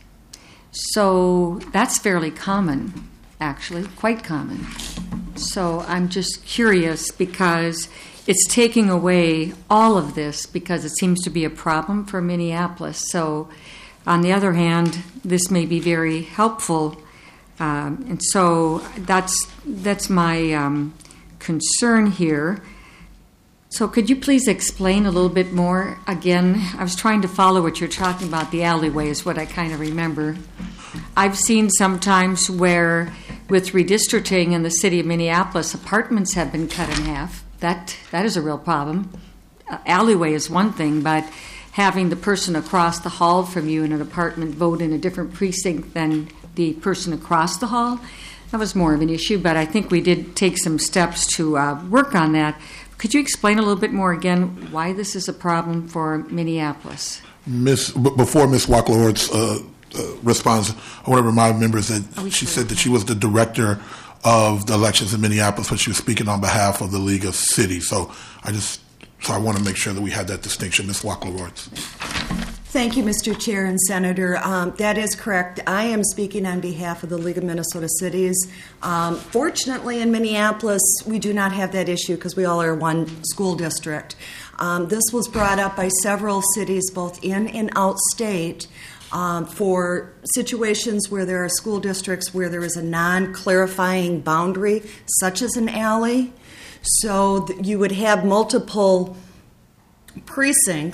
So that's fairly common, actually, quite common. So I'm just curious because it's taking away all of this because it seems to be a problem for Minneapolis. So on the other hand, this may be very helpful. And so that's my concern here. So could you please explain a little bit more? Again, I was trying to follow what you're talking about. The alleyway is what I kind of remember. I've seen sometimes where with redistricting in the city of Minneapolis, apartments have been cut in half. That is a real problem. Alleyway is one thing, but having the person across the hall from you in an apartment vote in a different precinct than the person across the hall, that was more of an issue, but I think we did take some steps to work on that. Could you explain a little bit more again why this is a problem for Minneapolis? Before Ms. Wackler-Orts responds, I want to remind members that she said that she was the director of the elections in Minneapolis, but she was speaking on behalf of the League of Cities. So I want to make sure that we had that distinction. Ms. Wackler-Orts. Thank you, Mr. Chair and Senator. That is correct. I am speaking on behalf of the League of Minnesota Cities. Fortunately, in Minneapolis, we do not have that issue because we all are one school district. This was brought up by several cities, both in and out state, for situations where there are school districts where there is a non-clarifying boundary, such as an alley. So you would have multiple precincts,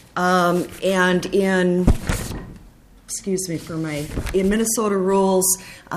and in Minnesota Rules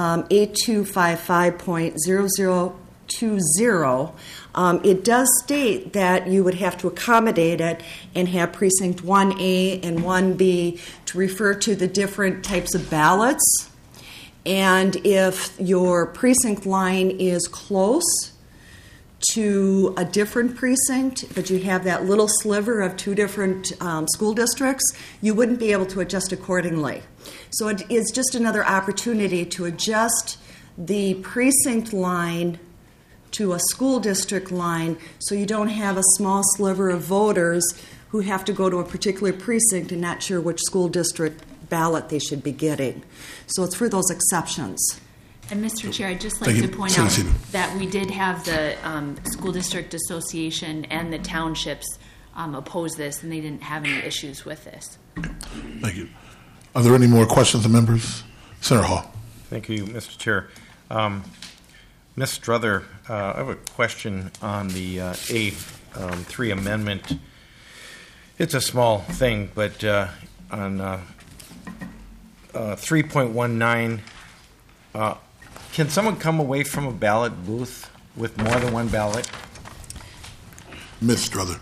8255.0020, it does state that you would have to accommodate it and have precinct 1A and 1B to refer to the different types of ballots. And if your precinct line is close to a different precinct, but you have that little sliver of 2 different school districts, you wouldn't be able to adjust accordingly. So it is just another opportunity to adjust the precinct line to a school district line, so you don't have a small sliver of voters who have to go to a particular precinct and not sure which school district ballot they should be getting. So it's for those exceptions. And Mr. Chair, I'd just like to point out that we did have the School District Association and the townships oppose this, and they didn't have any issues with this. Thank you. Are there any more questions of members? Senator Hall. Thank you, Mr. Chair. Ms. Struther, I have a question on the A3 amendment. It's a small thing, but on 3.19, can someone come away from a ballot booth with more than one ballot? Ms. Struther.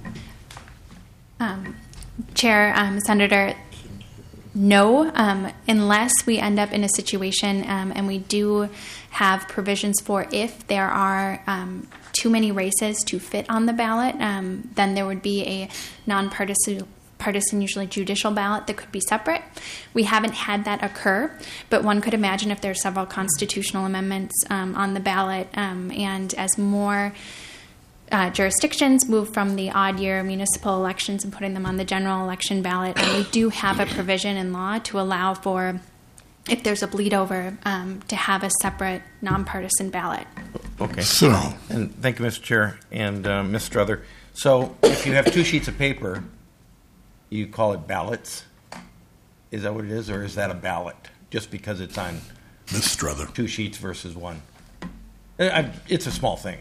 Chair, Senator, no, unless we end up in a situation, and we do have provisions for if there are too many races to fit on the ballot, then there would be a nonpartisan, usually judicial ballot that could be separate. We haven't had that occur, but one could imagine if there are several constitutional amendments on the ballot, and as more jurisdictions move from the odd year municipal elections and putting them on the general election ballot, and we do have a provision in law to allow for, if there's a bleed over, to have a separate nonpartisan ballot. Okay. And thank you, Mr. Chair and Ms. Struther. So if you have two sheets of paper, you call it ballots? Is that what it is, or is that a ballot just because it's on Ms. Struther. Two sheets versus one? It's a small thing.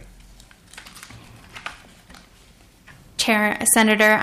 Chair, Senator,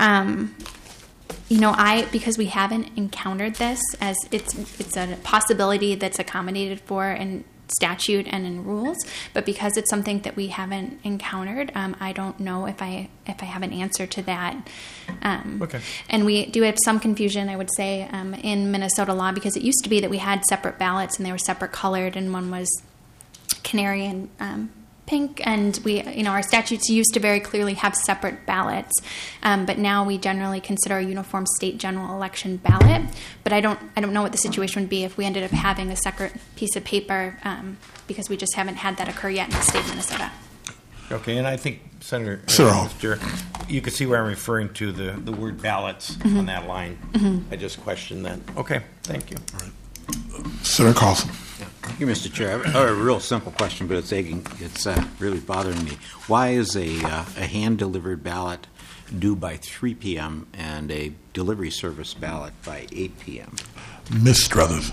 because we haven't encountered this, as it's a possibility that's accommodated for in statute and in rules, but because it's something that we haven't encountered, I don't know if I have an answer to that. Okay. And we do have some confusion, I would say, in Minnesota law, because it used to be that we had separate ballots and they were separate colored, and one was canary and pink, and our statutes used to very clearly have separate ballots, but now we generally consider a uniform state general election ballot. But I don't know what the situation would be if we ended up having a separate piece of paper, because we just haven't had that occur yet in the state of Minnesota. Okay, and I think, Senator, you can see where I'm referring to the word ballots on that line. I just questioned that. Okay, thank you. All right. Senator Carlson. Thank you, Mr. Chair. I have a real simple question, but it's really bothering me. Why is a hand-delivered ballot due by 3 p.m. and a delivery service ballot by 8 p.m.? Ms. Struthers.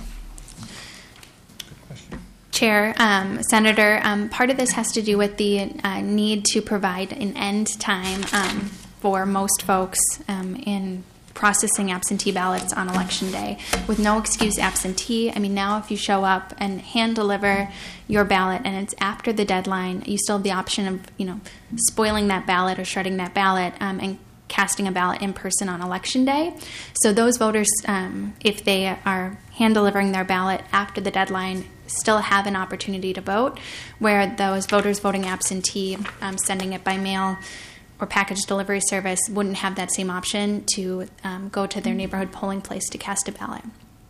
Chair, Senator, part of this has to do with the need to provide an end time for most folks in processing absentee ballots on Election Day. With no excuse absentee, now if you show up and hand deliver your ballot and it's after the deadline, you still have the option of, spoiling that ballot or shredding that ballot and casting a ballot in person on Election Day. So those voters, if they are hand delivering their ballot after the deadline, still have an opportunity to vote, where those voters voting absentee, sending it by mail or package delivery service, wouldn't have that same option to go to their neighborhood polling place to cast a ballot.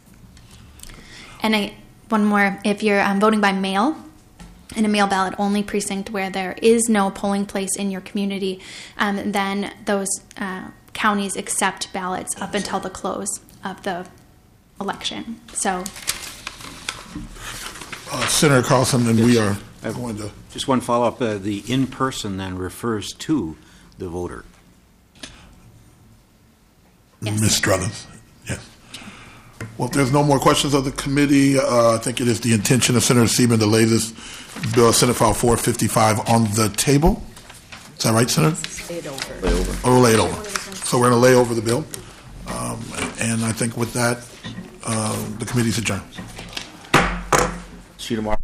And one more, if you're voting by mail in a mail ballot only precinct where there is no polling place in your community, then those counties accept ballots up until the close of the election. So, Senator Carlson, and we are going to... Just one follow-up. The in-person then refers to the voter. Yes. Ms. Struthers. Yes. Well, if there's no more questions of the committee, I think it is the intention of Senator Seaman to lay this bill, Senate File 455, on the table. Is that right, Senator? Lay it over. Oh, lay it over. So we're going to lay over the bill. And I think with that, the committee's adjourned. See you tomorrow.